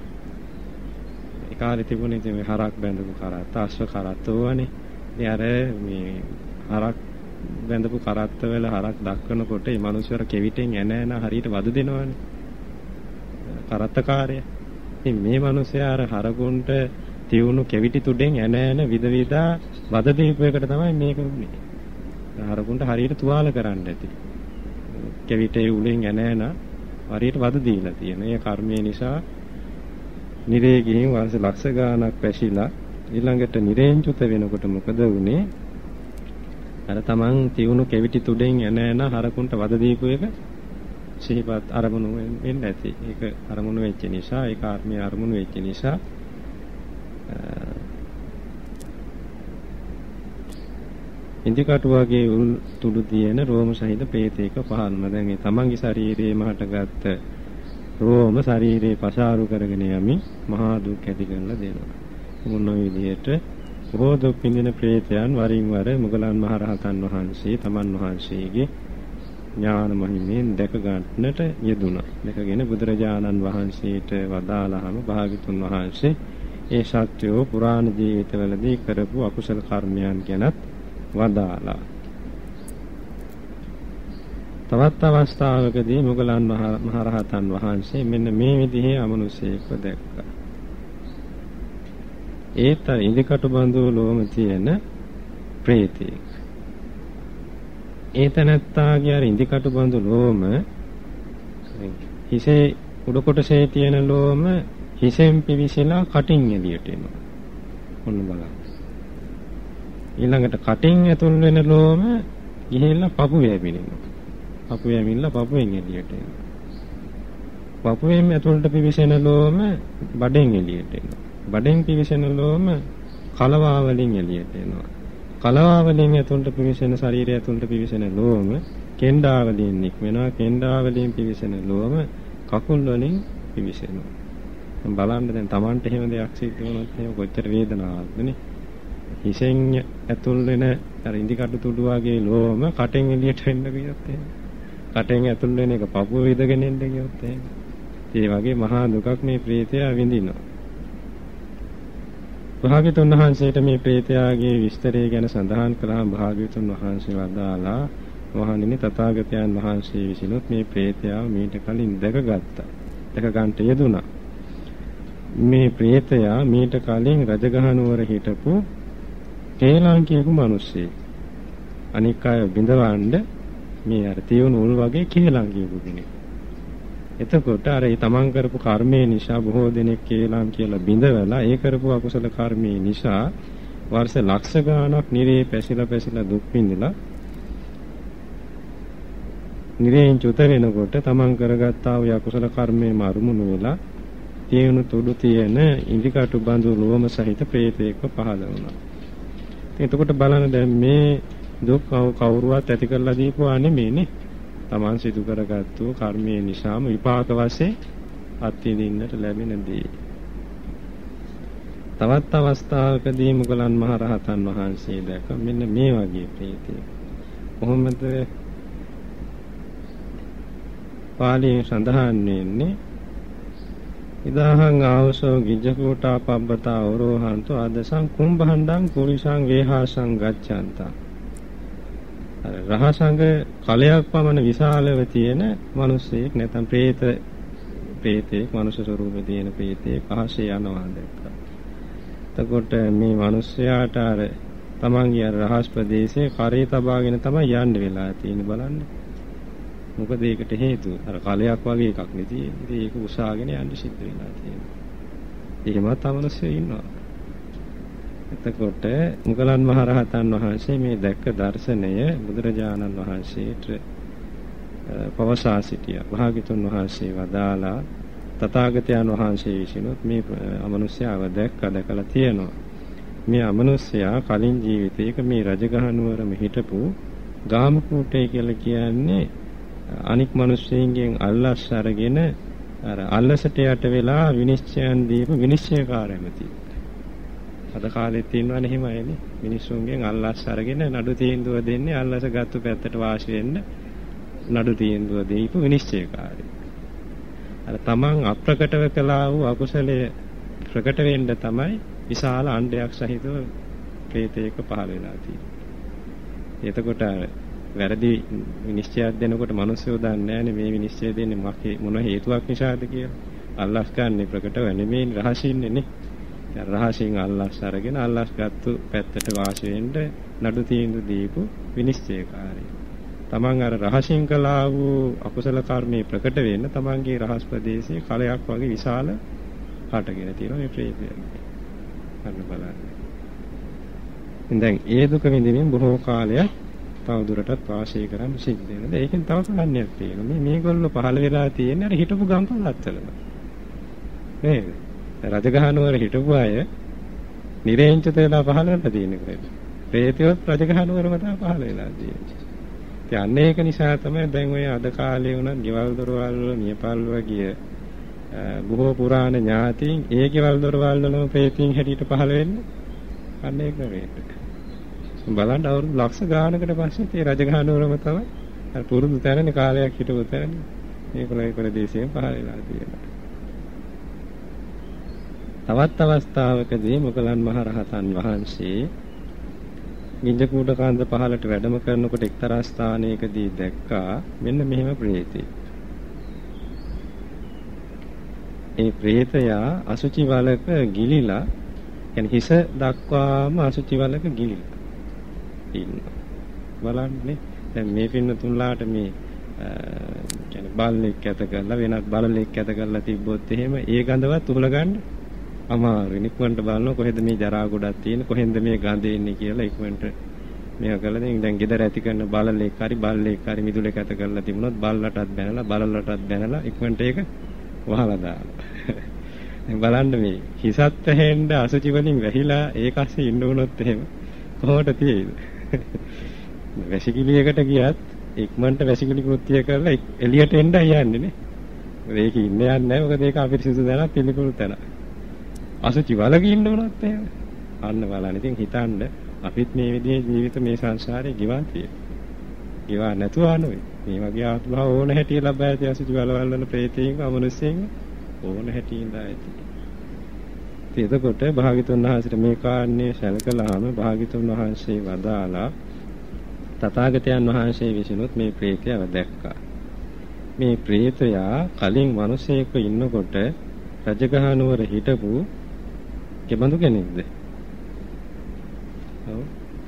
ඒ කාලේ තිබුණේ ඉතින් මේ හරක් බැඳපු කරත්ත, අශ්ව කරත්ත වනේ. ඉතින් අර මේ හරක් බැඳපු කරත්ත වල හරක් දක්වනකොට මේ මිනිස්සුර කෙවිතෙන් එන හරියට වද දෙනවනේ. කරත්තකාරය. ඉතින් මේ මිනිස්සයා අර හරගුන්ට තියුණු කෙවිටි තුඩෙන් එන විද විදා වද දීපු එකට තමයි මේක උනේ. හරගුන්ට හරියට තුවාල කරන්න ඇති. කෙවිතේ උලෙන් එන හරියට වද දීලා තියෙන. ඒ කර්මය නිසා නිරේ ගිහින් වර්ෂ ලක්ෂ ගාණක් පැසිලා ඊළඟට නිරේන් චුත වෙනකොට මොකද වුනේ? අර තමන් තියුණු කෙවිටි තුඩෙන් එන හරකුන්ට වද දීපු එක සිහිපත් අරමුණු වෙන්නේ නැති. ඒක අරමුණු වෙච්ච නිසා, ඒ කර්මයේ අරමුණු වෙච්ච නිසා ඉන්දිකටු වගේ උල් තුඩු තියෙන රෝම සහිත ප්‍රේතයක පහළම. දැන් මේ තමන්ගේ ශරීරයේම හටගත්ත රෝම ශරීරේ පසාරු කරගෙන යමින් මහා දුක් ඇති කරලා දෙනවා. මොන විදිහට බොහෝ දුක් විඳින ප්‍රේතයන් වරින් වර මුගලන් මහරහතන් වහන්සේ තමන් වහන්සේගේ ඥාන මහිමෙන් දැක ගන්නට යෙදුණා. දැකගෙන බුදුරජාණන් වහන්සේට වදාළාම භාග්‍යතුන් වහන්සේ ඒ සත්‍යෝ පුරාණ ජීවිතවලදී කරපු අකුසල කර්මයන් ගැනත් වදාලා. තවත් අවස්ථාවකදී මුගලන් මහරහතන් වහන්සේ මෙන්න මේ විදිහේ අමනුෂ්‍යයෙක්ව දැක්කා. ඒත ඉදිකටු බඳු ලෝම තියෙන ප්‍රේතෙක්. ඒතනත්තාගේ අර ඉදිකටු බඳු ලෝම හිසේ උඩ කොටසේ තියෙන ලෝම හිසෙන් පිවිසලා කටින් එළියට එනවා. ඔන්න බලන්න. ඊළඟට කටින් ඇතුල් වෙන ලෝම ගිහිල්ලා පපුවේ ඇවිලෙනවා. පපුවේ ඇවිල්ලා පපුවෙන් එළියට එනවා. පපුවෙන් ඇතුළට පිවිසෙන ලෝම බඩෙන් එළියට එනවා. බඩෙන් පිවිසෙන ලෝම කලවා වලින් එළියට එනවා. කලවා වලින් ඇතුළට පිවිසෙන ශරීරය ඇතුළට පිවිසෙන ලෝම කෙන්ඩා වලින් නික්මෙනවා. කෙන්ඩා වලින් පිවිසෙන ලෝම කකුල් වලින් පිවිසෙනවා. බලන්න දැන් Tamanට එහෙම දෙයක් සිද්ධ වුණොත් එහෙම කොච්චර වේදනාවක්ද නේ. හිසෙන් ඇතුල් වෙන අර ඉන්දිකටු තුඩු වගේ ලෝම කටෙන් එළියට එන්න කියොත් එහෙම. කටෙන් ඇතුල් වෙන එක පපුව විදගෙන එන්න කියොත් එහෙම. ඒ වගේ මහා දුකක් මේ ප්‍රේතයා විඳිනවා. භාග්‍යතුන් වහන්සේට මේ ප්‍රේතයාගේ විස්තරය ගැන සඳහන් කළාම භාග්‍යතුන් වහන්සේ වදාලා මහණෙනි තථාගතයන් වහන්සේ විසිනුත් මේ ප්‍රේතයාව මීට කලින් දැකගත්තා. දැක ගන්නට යෙදුණා. මේ ප්‍රේතයා මීට කලින් රජගහ නුවර හිටපු කේලාංකියකු මිනිස්සෙක්. අනික් අය බිඳවන්න මේ අර තියුණු උල් වගේ කේලාංකියකු කෙනෙක්. එතකොට අර ඒ තමන් කරපු කර්මයේ නිසා බොහෝ දෙනෙක් කේලාම් කියලා බිඳවලා ඒ කරපු අකුසල කර්මයේ නිසා වර්ෂ ලක්ෂ ගාණක් නිරේ පැසිලා දුක් විඳිලා නිරේන් චුත වෙනකොට තමන් කරගත්තා වූ අකුසල කර්මයේම අරුමුණු වෙලා තියුණු තුඩු තියෙන ඉන්දිකටු බඳු ලෝම සහිත ප්‍රේතයෙක්ව පහළ වුණා. එතකොට බලන්න දැන් මේ දුක් කවුරුවත් ඇති කරලා දීපුවා නෙමෙයිනේ. තමන් සිදු කරගත්තු කර්මයේ නිසාම විපාක වශයෙන් අත්විඳින්නට ලැබෙන දේ. තවත් අවස්ථාවකදී මුගලන් මහරහතන් වහන්සේ දැක මෙන්න මේ වගේ ප්‍රේතයෙක්. කොහොමද පාළියේ සඳහන් වෙන්නේ? ඉදාහං ආවසෝ ගිජ්ජකෝටා පබ්බතා අවරෝහන්තු ආදසං කුම්භණ්ඩං කුරිසං වේහාසං ගච්ඡන්තා. රහසංග කලයක් පමණ විශාලව තියෙන මිනිසෙක් නැත්නම් ප්‍රේතෙක් මනුෂ්‍ය ස්වරූපේ තියෙන ප්‍රේතෙක් අහසේ යනවා දැක්කා. එතකොට මේ මිනිස්යාට අර තමන්ගේ රහස් ප්‍රදේශයේ කරේ තබාගෙන තමයි යන්න වෙලා තියෙන්නේ බලන්න. මොකද ඒකට හේතුව අර කලයක් වගේ එකක් නේ තියෙන්නේ. ඉතින් ඒක උසාගෙන යන්න සිද්ධ වෙලා තියෙනවා. එහෙමත් අමනුෂ්‍යයෝ ඉන්නවා. එතකොට මුගලන් මහරහතන් වහන්සේ මේ දැක්ක දර්ශනය බුදුරජාණන් වහන්සේට පවසා සිටියා. භාග්‍යතුන් වහන්සේ වදාලා තථාගතයන් වහන්සේ විසිනුත් මේ අමනුෂ්‍යව දැකලා තියෙනවා. මේ අමනුෂ්‍යයා කලින් ජීවිතයක මේ රජගහ නුවරම හිටපු ගාමකූටේ කියලා කියන්නේ අනික් මිනිස්සුන්ගෙන් අල්ලස් අරගෙන අර අල්ලසට යට වෙලා විනිශ්චයන් දීපු විනිශ්චයකාරයමති. අද කාලෙත් තියෙනවනේ එහෙමයිනේ. මිනිස්සුන්ගෙන් අල්ලස් අරගෙන නඩු තීන්දුව දෙන්නේ අල්ලස ගත්ත පැත්තට වාසි වෙන්න නඩු තීන්දුව දීපු විනිශ්චයකාරයෙක්. අර තමන් අප්‍රකටව කළා වූ අකුසලයේ ප්‍රකට වෙන්න තමයි විශාල අණ්ඩයක් සහිතව ප්‍රේතයක පහළ වෙලා තියෙන්නේ. එතකොට වැරදි විනිශ්චයක් දෙනකොට මිනිස්සු දන්නේ නැහැනේ මේ විනිශ්චය දෙන්නේ මොන හේතුවක් නිසාද කියලා. අල්ලස් ගන්න ප්‍රකටව නෙමෙයි රහසින්නේ නේ. රහසින් අල්ලස් අරගෙන අල්ලස් ගත්තු පැත්තට වාසි වෙන්න නඩු තීන්දුව දීපු විනිශ්චයකාරයෙක්. තමන් අර රහසින් කළා වූ අකුසල කර්මයේ ප්‍රකට වෙන්න තමන්ගේ රහස් ප්‍රදේශයේ කලයක් වගේ විශාල හටගෙන තියෙනවා මේ ප්‍රේතය. අන්න බලන්න. දැන් ඒ දුක විඳින්න බොහෝ කාලයක් තව දුරටත් වාසය කරන්න සිද්ධ වෙනවා. ඒකෙන් තව කලන්නයක් තියෙනවා. මේගොල්ලෝ පහළ වෙලා තියෙන්නේ අර හිටපු ගම්පලත්වලම. නේද? රජගහනුවර හිටපු අය නිරේංචත වෙලා පහළ වෙලා තියෙන්නේ. ප්‍රේතයොත් රජගහනුවරම තමයි පහළ වෙලා තියෙන්නේ. ඉතින් අන්න ඒක නිසා තමයි දැන් ඔය අද කාලේ වුණත් ගෙවල් දොරවල් වල මියපල්ව ගිය බොහෝ පුරාණ ඥාතීන් ඒ ගෙවල් දොරවල් වලම ප්‍රේතීන් හැටියට පහළ වෙන්නේ. අන්න ඒක නෙවෙයි. බලන්න අවුරුදු ලක්ෂ ගානකට පස්සේ ඒ රජගහනුවරම තමයි අර පුරුදු තැනනේ කාලයක් හිටපු තැනනේ. මේකලයි ප්‍රදේශයෙන් පහළ වෙලා තියෙනවා. තවත් අවස්ථාවකදී මොගලන් මහරහතන් වහන්සේ ගිජ්ජකූට කාන්ද පහළට වැඩම කරනකොට එක්තරා ස්ථානයකදී දැක්කා මෙන්න මෙහෙම ප්‍රේතෙක්. ඒ ප්‍රේතයා අසුචි වලක ගිලිලා يعني හිස දක්වාම අසුචි වලක ගිලිලා ඉන්නවා. බලන්නේ දැන් මේ පින්න තුන්ලාට මේ يعني බල්ලෙක් ඇත කරලා වෙනත් බලලෙක් ඇත කරලා තිබ්බොත් එහෙම ඒ ගඳවත් උහුල ගන්න අමාරුයි. ඉක්මනට බලනවා කොහෙද මේ ජරා ගොඩක් තියෙන කොහෙන්ද මේ ගඳ එන්නේ කියලා ඉක්මනට මේක කළා. දැන් ගෙදර ඇති කරන බලලෙක් හරි බල්ලෙක් හරි මිදුලෙක් ඇත කරලා තිබුණොත් බල්ලටත් බැනලා බලලටත් බැනලා ඉක්මනට ඒක වහලා දානවා. දැන් බලන්න මේ හිසත් ඇහෙන්න අසුචි වලින් වැහිලා ඒක ඇස්සේ ඉන්න උනොත් එහෙම කොහොමද තියෙයිද? වැසිකිළියකට ගියත් ඉක්මනට වැසිකිළි කෘත්‍ය කරලා එළියට එන්න යන්නේ නේ. ඒක ඉන්න යන්නේ නැහැ. මොකද ඒක අපිරිසිදු දැනක් පිළිකුල් තැන. අසුචි වලක ඉන්න උනොත් එහෙම. අන්න බලන්න. ඉතින් හිතන්න අපිත් මේ විදිහේ ජීවිත මේ සංසාරේ ගෙවා තියෙනවා. ගෙවා නැතුව නෙවෙයි. මේ වගේ ආත්මභාව ඕන හැටි ලබා ඇති අසුචි වලවල් වල ප්‍රේතීන් අමනුෂ්‍යයන් ඕන හැටි ඉඳලා ඇති. එතකොට භාග්‍යතුන් වහන්සේට මේ කාරණේ සැලකලාම භාග්‍යතුන් වහන්සේ වදාලා තථාගතයන් වහන්සේ විසිනුත් මේ ප්‍රේතයව දැක්කා. මේ ප්‍රේතයා කලින් මිනිසෙක් ඉන්නකොට රජගහනුවර හිටපු කෙබඳු කෙනෙක්ද? ඔව්.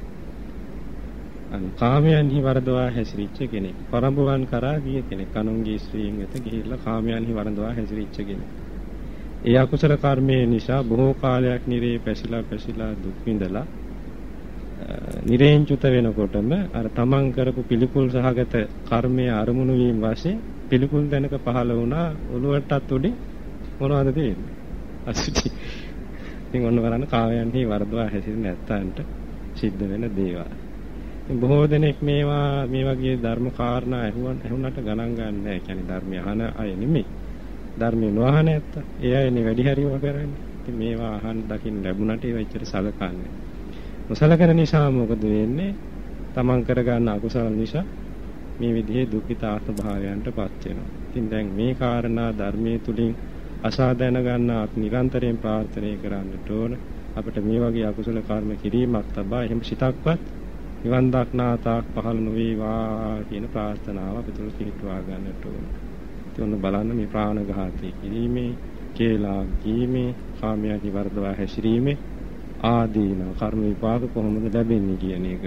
කාමයන්හි වරදවා හැසිරිච්ච කෙනෙක්. පරඹුවන් කරා ගිය කෙනෙක්. කනුන්ගේ ස්ත්‍රීන් වෙත ගිහිල්ලා කාමයන්හි වරදවා හැසිරිච්ච කෙනෙක්. ඒ අකුසල කර්මයේ නිසා බොහෝ කාලයක් නිරේ පැසිලා දුක් විඳලා නිරේන්චුත වෙනකොටම අර තමන් කරපු පිළිකුල් සහගත කර්මයේ අරමුණු වීම වශයෙන් පිළිකුල් දැනක පහළ වුණා ඔළුවටත් උඩින් මොනවද තියෙන්නේ? අසුචි. ඉතින් ඔන්න බලන්න කාමයන්හි වරදවා හැසිරෙන්නේ නැත්තන්ට සිද්ධ වෙන දේවල්. බොහෝ දෙනෙක් මේ වගේ ධර්ම කාරණා ඇහුණට ගණන් ගන්න නැහැ. කියන්නේ ධර්මය අහන අය නෙමෙයි. ධර්මය නොඅහන නැත්ත. ඒ අයනේ වැඩි හරියම කරන්නේ. ඉතින් මේවා අහන්න දකින්න ලැබුණට ඒව එච්චර සලකන්නේ. නොසලකන නිසා මොකද වෙන්නේ? තමන් කරගන්න අකුසල නිසා මේ විදිහේ දුක්ඛිත ආත්ම භාවයන්ටපත් වෙනවා. ඉතින් දැන් මේ කාරණා ධර්මයේ තුලින් අසා දැන ගන්න අපි නිරන්තරයෙන් ප්‍රාර්ථනා කරන්නට ඕන. අපිට මේ වගේ අකුසල කර්ම කිරීමක් තබා එහෙම සිතක්වත් නිවන් දක්නා තාක් පහළ නොවේවා කියන ප්‍රාර්ථනාව අපි තුල පිහිටුවා ගන්නට ඕන. ඉතින් බලන්න මේ ප්‍රාණඝාතය කිරීමේ, කේලා කීමේ, කාමයන්හි වර්ධවා හැසිරීමේ ආදීන කර්ම විපාක කොහොමද ලැබෙන්නේ කියන එක.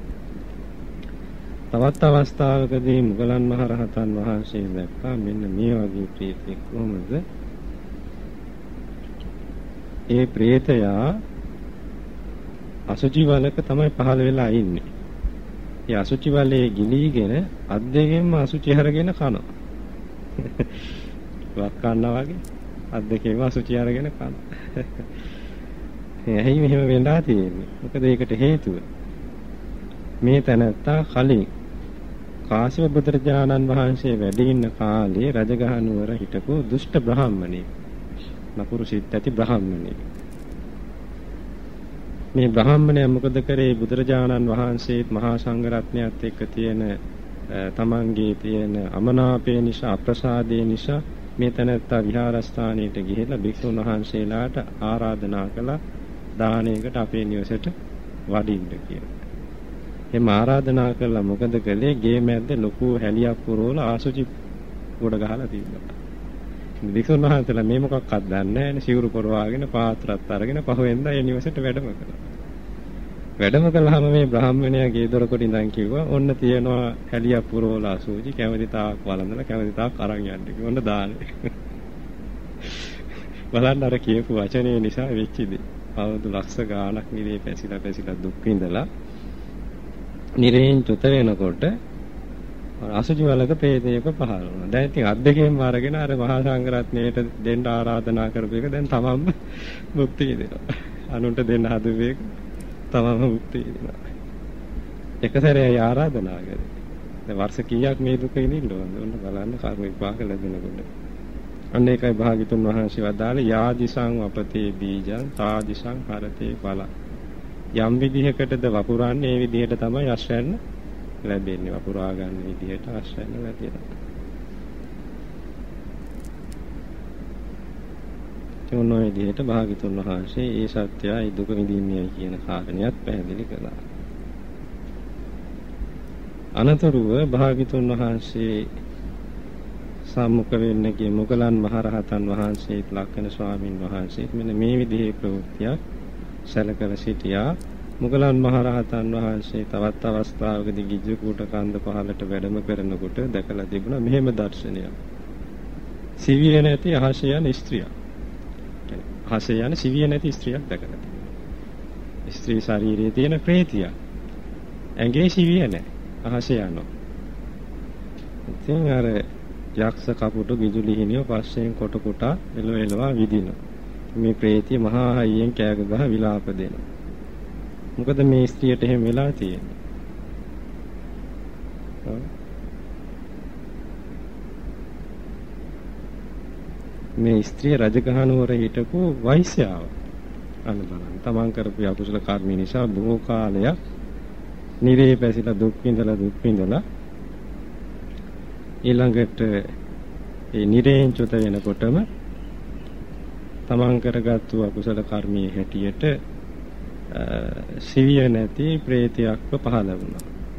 තවත් අවස්ථාවකදී මුගලන් මහරහතන් වහන්සේ දැක්කා මෙන්න මේ වගේ ප්‍රේතෙක් කොහොමද? ඒ ප්‍රේතයා අසුචි වලක තමයි පහළ වෙලා ඉන්නේ. ඒ අසුචි වලේ ගිලීගෙන අත් දෙකෙන්ම අසුචි හරගෙන කනවා. වක් කන්නා වගේ අත් දෙකෙන්ම අසුචි හරගෙන කනවා. ඇයි මෙහෙම වෙලා තියෙන්නේ? මොකද ඒකට හේතුව මේ තැනත්තා කලින් කාශ්‍යප බුදුරජාණන් වහන්සේ වැඩ ඉන්න කාලේ රජගහනුවර හිටපු දුෂ්ට බ්‍රාහ්මණෙක්. නපුරු සිත් ඇති බ්‍රාහ්මණෙක්. මේ බ්‍රාහ්මණයා මොකද කරේ? බුදුරජාණන් වහන්සේත් මහා සංඝරත්නයත් එක්ක තියෙන තමන්ගේ තියෙන අමනාපය නිසා අප්‍රසාදේ නිසා මේ තැනත්තා විහාරස්ථානයට ගිහිල්ලා භික්ෂුන් වහන්සේලාට ආරාධනා කළා දානයකට අපේ නිවසට වඩින්න කියලා. එහම ආරාධනා කළා මොකද කළේ? ගේ මැද්ද ලොකු හැලියක් පුරවලා ආසුචි ගොඩ ගහලා තිබ්බා. භික්ෂුන් වහන්සේලා මේ මොකක්වත් දන්නේ නැහැ නේ. සිවුරු පොරවාගෙන පාත්‍රත් අරගෙන පහුවෙන්දා ඒ නිවසට වැඩම කළා. වැඩම කළාම මේ බ්‍රාහ්මණයා ගේ දොරකට ඉඳන් කිව්වා ඔන්න තියනවා හැලියක් පුරවලා සූචි කැමති තාක් වළඳලා කැමති තාක් අරන් යන්න කිව්වා. ඔන්න දාන්නේ. බලන්න අර කියපු වචනේ නිසා වෙච්ච දේ. අවුරුදු ලක්ෂ ගාණක් නිරේ පැසිලා දුක් විඳලා නිරේන් චුත වෙනකොට අසුචි වලක ප්‍රේතයක පහළ වුණා. දැන් ඉතින් අත් දෙකෙන්ම අරගෙන අර මහා සංඝරත්නයට දෙන්න ආරාධනා කරපු එක දැන් තමන්ම මුක්ති විඳිනවා. අනුන්ට දෙන්න හදුව එක තමන්ම මුක්ති විඳිනවා. එක සැරේ ආරාධනා කරේ. දැන් වර්ෂ කීයක් මේ දුක විඳින්න ඕනද? ඔන්න බලන්න කර්ම විපාක ලැබෙනකොට. අන්න ඒකයි භාග්‍යතුන් වහන්සේ වදාළේ යාදිසං අපතේ බීජං තාදිසං හරතේ ඵල. යම් විදිහකටද වපුරන්නේ ඒ විදිහට තමයි ආශ්‍රයන්න ලැබෙන්නේ. වපුරා ගන්න විදිහට ආශ්‍රයන්න ලැබෙනවා. ඔන්න ඔය විදිහට භාග්‍යතුන් වහන්සේ ඒ සත්‍යයි දුක විඳින්නේ කියන කාරණයක් පැහැදිලි කළා. අනතුරුව භාග්‍යතුන් වහන්සේ සම්මුඛ වෙන්නේ කිය මොගලන් මහරහතන් වහන්සේත් ලක්කන ස්වාමින් වහන්සේත් මෙන්න මේ විදිහේ ප්‍රවෘත්තියක් සැලකලා සිටියා. මොගලන් මහරහතන් වහන්සේ තවත් අවස්ථාවකදී ගිජ්ජකූට කන්ද පහලට වැඩම කරනකොට දැකලා තිබුණා මෙහෙම දර්ශනයක්. සිවිය නැති අහසේ යන ස්ත්‍රියක්. අහසේ යන සිවිය නැති ස්ත්‍රියක් දැකලා තිබුණා. ස්ත්‍රී ශරීරයේ තියෙන ප්‍රේතිය. ඇඟේ සිවිය නැහැ. අහසේ යනවා. ඉතින් අර යක්ෂ කපුටු ගිජුලිහිනිය පස්සෙන් කොට එළවෙලවා විදිනවා. මේ ප්‍රේතිය මහා හයියෙන් කෑග ගහ විලාප දෙනවා. මොකද මේ ස්ත්‍රියට එහෙම වෙලා තියෙන්නේ? මේ ස්ත්‍රිය රජගහනුවර හිටපු වෛශ්‍යාව. අන්න බලන්න. තමන් කරපු අකුසල කර්ම නිසා බොහෝ කාලයක් නිරේ පැසිලා දුක් විඳලා ඊළඟට ඒ නිරේන් චුත වෙනකොටම තමන් කරගත්තු අකුසල කර්මයේ හැටියට සිවිය නැති ප්‍රේතයක්ව පහළ වුණා.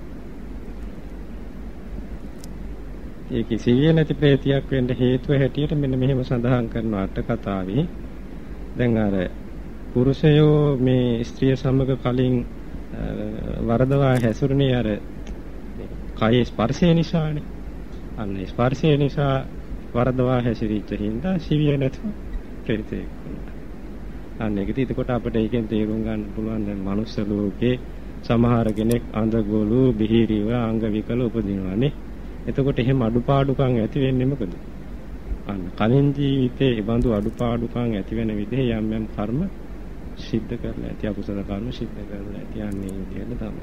ඒකේ සිවිය නැති ප්‍රේතයක් වෙන්න හේතුව හැටියට මෙන්න මෙහෙම සඳහන් කරන අට කතාවේ දැන් අර පුරුෂයෝ මේ ස්ත්‍රිය සමග කලින් වරදවා හැසිරුණේ අර කයේ ස්පර්ශය නිසානේ. අන්න ස්පර්ශය නිසා වරදවා හැසිරිච්ච හින්දා සිවිය නැතුව ප්‍රේතයෙක් වුණා. අන්න ඒකද එතකොට අපිට ඒකෙන් තේරුම් ගන්න පුළුවන් දැන් මනුස්ස ලෝකේ සමහර කෙනෙක් අඳගොළු බිහිරිව අංග විකල උපදිනවානේ. එතකොට එහෙම අඩුපාඩුකම් ඇති වෙන්නේ මොකද? අන්න කලින් ජීවිතේ ඒ බඳු අඩුපාඩුකම් ඇති වෙන විදිහේ යම් යම් කර්ම සිද්ධ කරලා ඇති අකුසල කර්ම සිද්ධ කරලා ඇති යන්නේ විදිහට තමයි.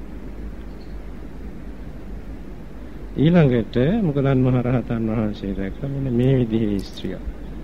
ඊළඟට මොගලන් මහරහතන් වහන්සේ දැක්කම මේ විදිහේ ස්ත්‍රියක්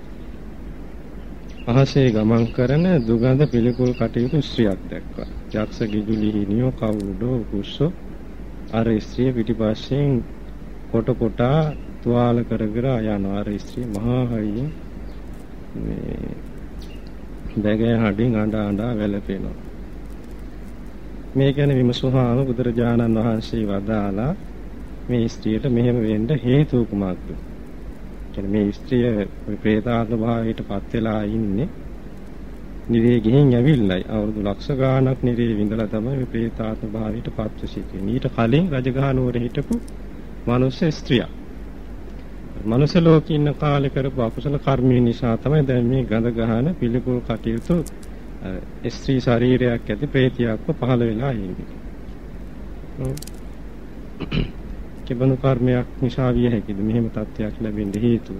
අහසේ ගමන් කරන දුගඳ පිළිකුල් කටයුතු ස්ත්‍රියක් දැක්කා. යක්ෂ ගිජුලිහිනියෝ කවුඩෝ කුස්සෝ අර ස්ත්‍රිය පිටිපස්සෙන් කොට තුවාල කර යන අර ස්ත්‍රිය මහා හයියෙන් මේ බැගෑ හඩින් අඬ වැළපෙනවා. මේ ගැන විමසුවාම බුදුරජාණන් වහන්සේ වදාලා මේ ස්ත්‍රියට මෙහෙම වෙන්න හේතුව කුමක්ද? කියන්නේ මේ ස්ත්‍රිය ප්‍රේතාත්ම භාවයට පත් වෙලා ඉන්නේ නිරේ ගිහින් ඇවිල්ලායි අවුරුදු ලක්ෂ ගාණක් නිරේ විඳලා තමයි මේ ප්‍රේතාත්ම භාවයට පත් වෙන්නේ. ඊට කලින් රජගහනුවර හිටපු මනුස්ස ස්ත්‍රියක්. මනුස්ස ලෝකේ ඉන්න කාලේ කරපු අකුසල කර්මය නිසා තමයි දැන් මේ ගඳ ගහන පිළිකුල් කටයුතු ස්ත්‍රී ශරීරයක් ඇති ප්‍රේතියක්ව පහළ වෙලා ඉන්නේ. කිබඳු කර්මයක් නිසා විය හැකිද මෙහෙම තත්ත්වයක් ලැබෙන්න හේතුව?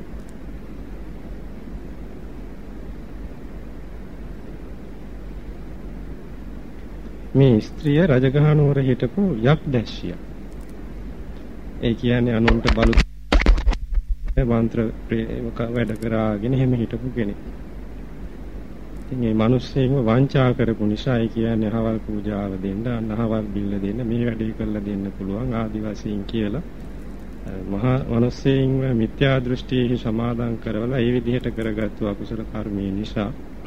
මේ ස්ත්‍රිය රජගහනුවර හිටපු යක් දැස්සිය. ඒ කියන්නේ අනුන්ට බලු මන්ත්‍ර වැඩ කරාගෙන එහෙම හිටපු කෙනෙක්. ඉතින් මේ මිනිස්සෙක්ව වංචා කරපු නිසා ඒ කියන්නේ අහවල් පූජාව දෙන්න, අහවල් බිල්ල දෙන්න, මේ වැඩේ කරලා දෙන්න පුළුවන් ආදි වශයෙන් කියලා මහා මිනිස්සෙයින්ව මිත්‍යා දෘෂ්ටියෙහි සමාදන් කරවලා ඒ විදිහට කරගත්තු අකුසල කර්මය නිසා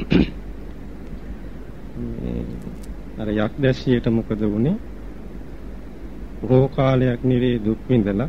අර යක් දැස්සියට මොකද වුනේ? බොහෝ කාලයක් නිරේ දුක් විඳලා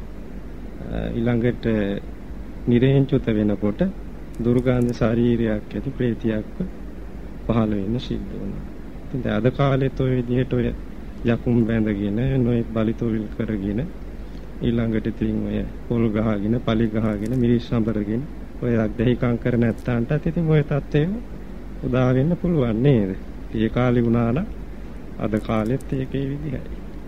ඊළඟට නිරේන් චුත වෙනකොට දුර්ගන්ධ ශරීරයක් ඇති ප්‍රේතියක් පහළ වෙන්න සිද්ධ වුණා. ඉතින් අද කාලෙත් ඔය විදිහට ඔය යකුම් බැඳගෙන නොයෙක් බලිතොවිල් කරගෙන ඊළඟට ඉතින් ඔය පොල් ගහගෙන පලි ගහගෙන මිරිස් සම්බරගෙන ඔය අධ්‍යයකම් කර නැත්තන්ටත් ඉතින් ඔය තත්ත්වය උදා වෙන්න පුළුවන් නේද? ඒ කාලේ වුණා නම් අද කාලෙත් ඒකේ විදිහයි.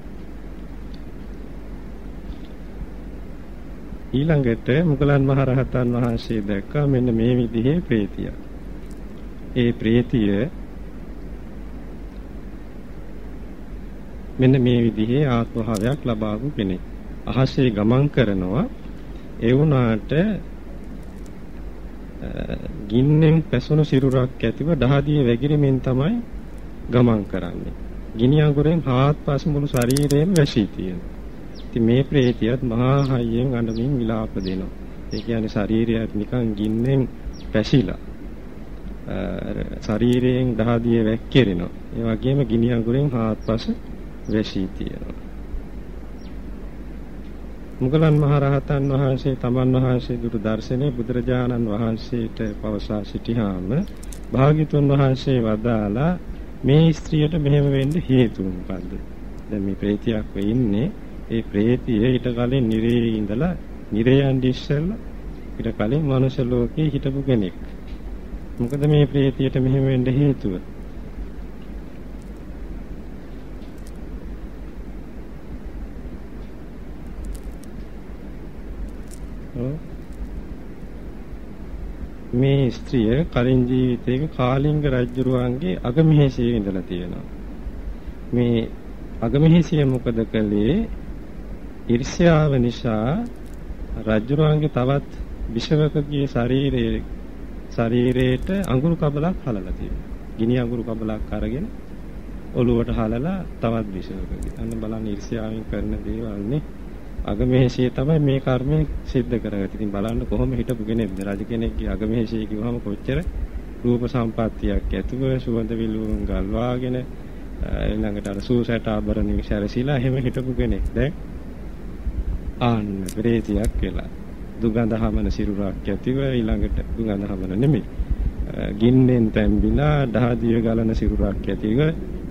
ඊළඟට මුගලන් මහරහතන් වහන්සේ දැක්කා මෙන්න මේ විදිහේ ප්‍රේතියක්. ඒ ප්‍රේතිය මෙන්න මේ විදිහේ ආත්මභාවයක් ලබාවු කෙනෙක්. අහසේ ගමන් කරනවා ඒ වුණාට ගින්නෙන් පැසුණු සිරුරක් ඇතිව දහදිය වැగిරෙමින් තමයි ගමන් කරන්නේ. ගිනි අඟුරෙන් හාත්පස මුළු ශරීරයම වැසී තියෙනවා. ඉතින් මේ ප්‍රේතියත් මහා හයියෙන් අඬමින් විලාප දෙනවා. ඒ කියන්නේ ශරීරයත් නිකන් ගින්නෙන් පැසිලා ශරීරයෙන් දහදිය වැක්කිරෙනවා. ඒ වගේම ගිනි අඟුරෙන් හාත්පස වැසී තියෙනවා. මුගලන් මහරහතන් වහන්සේ තමන් වහන්සේ දුටු දර්ශනේ බුදුරජාණන් වහන්සේට පවසා සිටියාම භාග්‍යතුන් වහන්සේ වදාලා මේ ස්ත්‍රියට මෙහෙම වෙන්න හේතුව මොකද්ද? දැන් මේ ප්‍රේතියක් වෙන්නේ ඒ ප්‍රේතිය ඊට කලින් නිරේ ඉඳලා නිරයන් ඉස්සෙල්ලා ඊට කලින් මනුෂ්‍ය ලෝකේ හිටපු කෙනෙක්. මොකද මේ ප්‍රේතියට මෙහෙම වෙන්න හේතුව? මේ ස්ත්‍රිය කලින් ජීවිතයක කාලිංග රජුරුවන්ගේ අගමහේසියේ ඉඳලා තියෙනවා. මේ අගමහේසිය මොකද කළේ? ඊර්ෂ්‍යාව නිසා රජුරුවන්ගේ තවත් විෂවකගේ ශරීරයට අඟුරු කබලක් හලලා තියෙනවා. ගිනි අඟුරු කබලක් අරගෙන ඔළුවට හලලා තවත් විෂවකගේ. අන්න බලන්න ඊර්ෂ්‍යාවෙන් කරන දේවල් නේ. අගමහේසිය තමයි මේ කර්මය සිද්ධ කරගත්තේ. ඉතින් බලන්න කොහොම හිටපු කෙනෙක්ද? රජ කෙනෙක්ගේ අගමහේසිය කිව්වම කොච්චර රූප සම්පත්තියක් ඇතුව සුවඳ විලවුන් ගල්වාගෙන ඊළඟට අර සූසට ආභරණ විශ්ාරසීලා එහෙම හිටපු කෙනෙක්. දැන් ආන්න ප්‍රේතියක් වෙලා දුගඳ හමන සිරුරක් ඇතිව ඊළඟට දුගඳ හමන නෙමෙයි. ගින්නෙන් තැම්බිලා දහදිය ගලන සිරුරක් ඇතිව